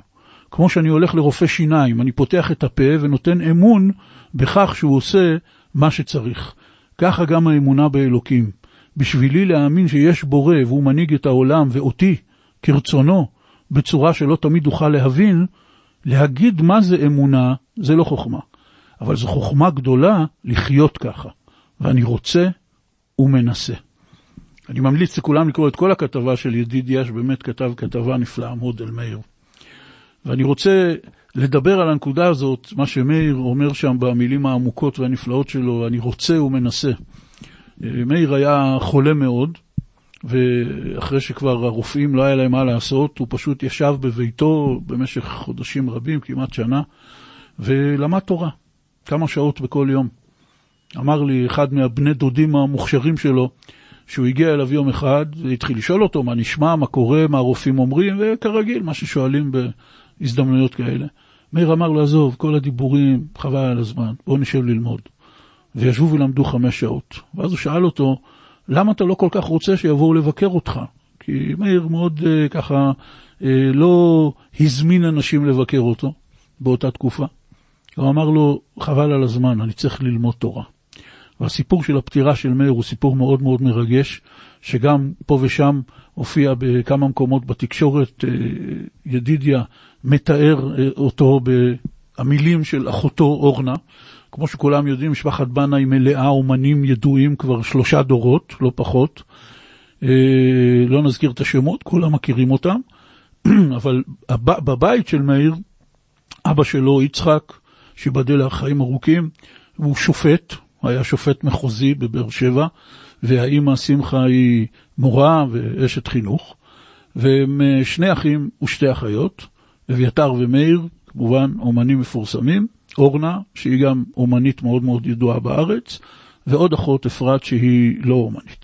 כמו שאני הולך לרופא שיניים, אני פותח את הפה ונותן אמון בכך שהוא עושה מה שצריך. ככה גם האמונה באלוקים. בשבילי להאמין שיש בורא והוא מנהיג את העולם ואותי כרצונו, בצורה שלא תמיד אוכל להבין, להגיד מה זה אמונה זה לא חוכמה. אבל זו חוכמה גדולה לחיות ככה. ואני רוצה ומנסה. אני ממליץ לכולם לקרוא את כל הכתבה של ידידיה, שבאמת כתב כתבה נפלאה מאוד על מאיר. ואני רוצה לדבר על הנקודה הזאת, מה שמאיר אומר שם במילים העמוקות והנפלאות שלו, אני רוצה ומנסה. מאיר היה חולה מאוד, ואחרי שכבר הרופאים לא היה להם מה לעשות, הוא פשוט ישב בביתו במשך חודשים רבים, כמעט שנה, ולמד תורה, כמה שעות בכל יום. אמר לי אחד מהבני דודים המוכשרים שלו, שהוא הגיע אליו יום אחד, והתחיל לשאול אותו מה נשמע, מה קורה, מה הרופאים אומרים, וכרגיל, מה ששואלים בהזדמנויות כאלה. מאיר אמר לעזוב, כל הדיבורים, חבל על הזמן, בואו נשב ללמוד. וישבו ולמדו חמש שעות. ואז הוא שאל אותו, למה אתה לא כל כך רוצה שיבואו לבקר אותך? כי מאיר מאוד uh, ככה uh, לא הזמין אנשים לבקר אותו באותה תקופה. הוא אמר לו, חבל על הזמן, אני צריך ללמוד תורה. והסיפור של הפטירה של מאיר הוא סיפור מאוד מאוד מרגש, שגם פה ושם הופיע בכמה מקומות בתקשורת, ידידיה מתאר אותו במילים של אחותו אורנה. כמו שכולם יודעים, משפחת בנה היא מלאה אומנים ידועים כבר שלושה דורות, לא פחות. לא נזכיר את השמות, כולם מכירים אותם. אבל בבית של מאיר, אבא שלו יצחק, שיבדל לחיים ארוכים, הוא שופט, היה שופט מחוזי בבאר שבע, והאמא שמחה היא מורה ואשת חינוך, והם שני אחים ושתי אחיות, אביתר ומאיר, כמובן אומנים מפורסמים, אורנה, שהיא גם אומנית מאוד מאוד ידועה בארץ, ועוד אחות אפרת שהיא לא אומנית.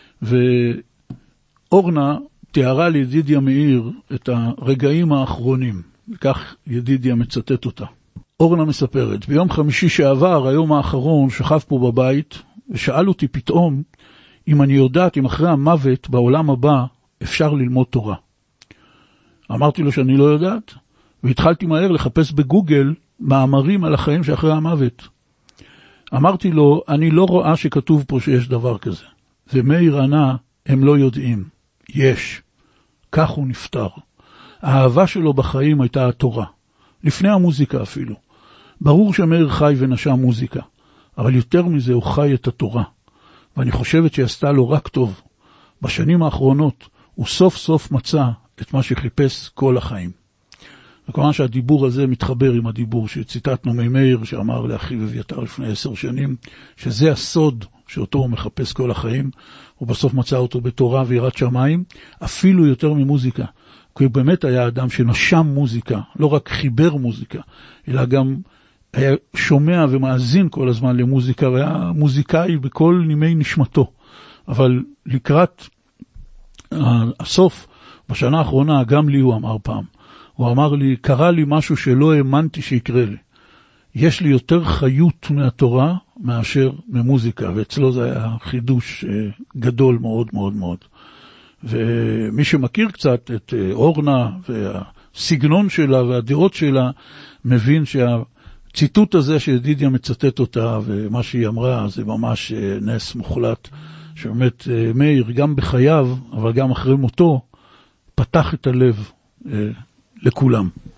ואורנה תיארה לידידיה מאיר את הרגעים האחרונים, וכך ידידיה מצטט אותה. אורנה מספרת, ביום חמישי שעבר, היום האחרון, שכב פה בבית, ושאל אותי פתאום, אם אני יודעת, אם אחרי המוות בעולם הבא, אפשר ללמוד תורה. אמרתי לו שאני לא יודעת, והתחלתי מהר לחפש בגוגל מאמרים על החיים שאחרי המוות. אמרתי לו, אני לא רואה שכתוב פה שיש דבר כזה. ומאיר ענה, הם לא יודעים. יש. כך הוא נפטר. האהבה שלו בחיים הייתה התורה. לפני המוזיקה אפילו. ברור שמאיר חי ונשם מוזיקה, אבל יותר מזה הוא חי את התורה. ואני חושבת שעשתה לו רק טוב. בשנים האחרונות הוא סוף סוף מצא את מה שחיפש כל החיים. וכמובן שהדיבור הזה מתחבר עם הדיבור שציטטנו ממאיר, שאמר לאחיו אביתר לפני עשר שנים, שזה הסוד שאותו הוא מחפש כל החיים, הוא בסוף מצא אותו בתורה ויראת שמיים, אפילו יותר ממוזיקה. כי הוא באמת היה אדם שנשם מוזיקה, לא רק חיבר מוזיקה, אלא גם היה שומע ומאזין כל הזמן למוזיקה, והיה מוזיקאי בכל נימי נשמתו. אבל לקראת הסוף, בשנה האחרונה, גם לי הוא אמר פעם, הוא אמר לי, קרה לי משהו שלא האמנתי שיקרה לי. יש לי יותר חיות מהתורה מאשר ממוזיקה, ואצלו זה היה חידוש גדול מאוד מאוד מאוד. ומי שמכיר קצת את אורנה והסגנון שלה והדעות שלה, מבין שהציטוט הזה שידידיה מצטט אותה, ומה שהיא אמרה, זה ממש נס מוחלט, שבאמת מאיר גם בחייו, אבל גם אחרי מותו, פתח את הלב לכולם.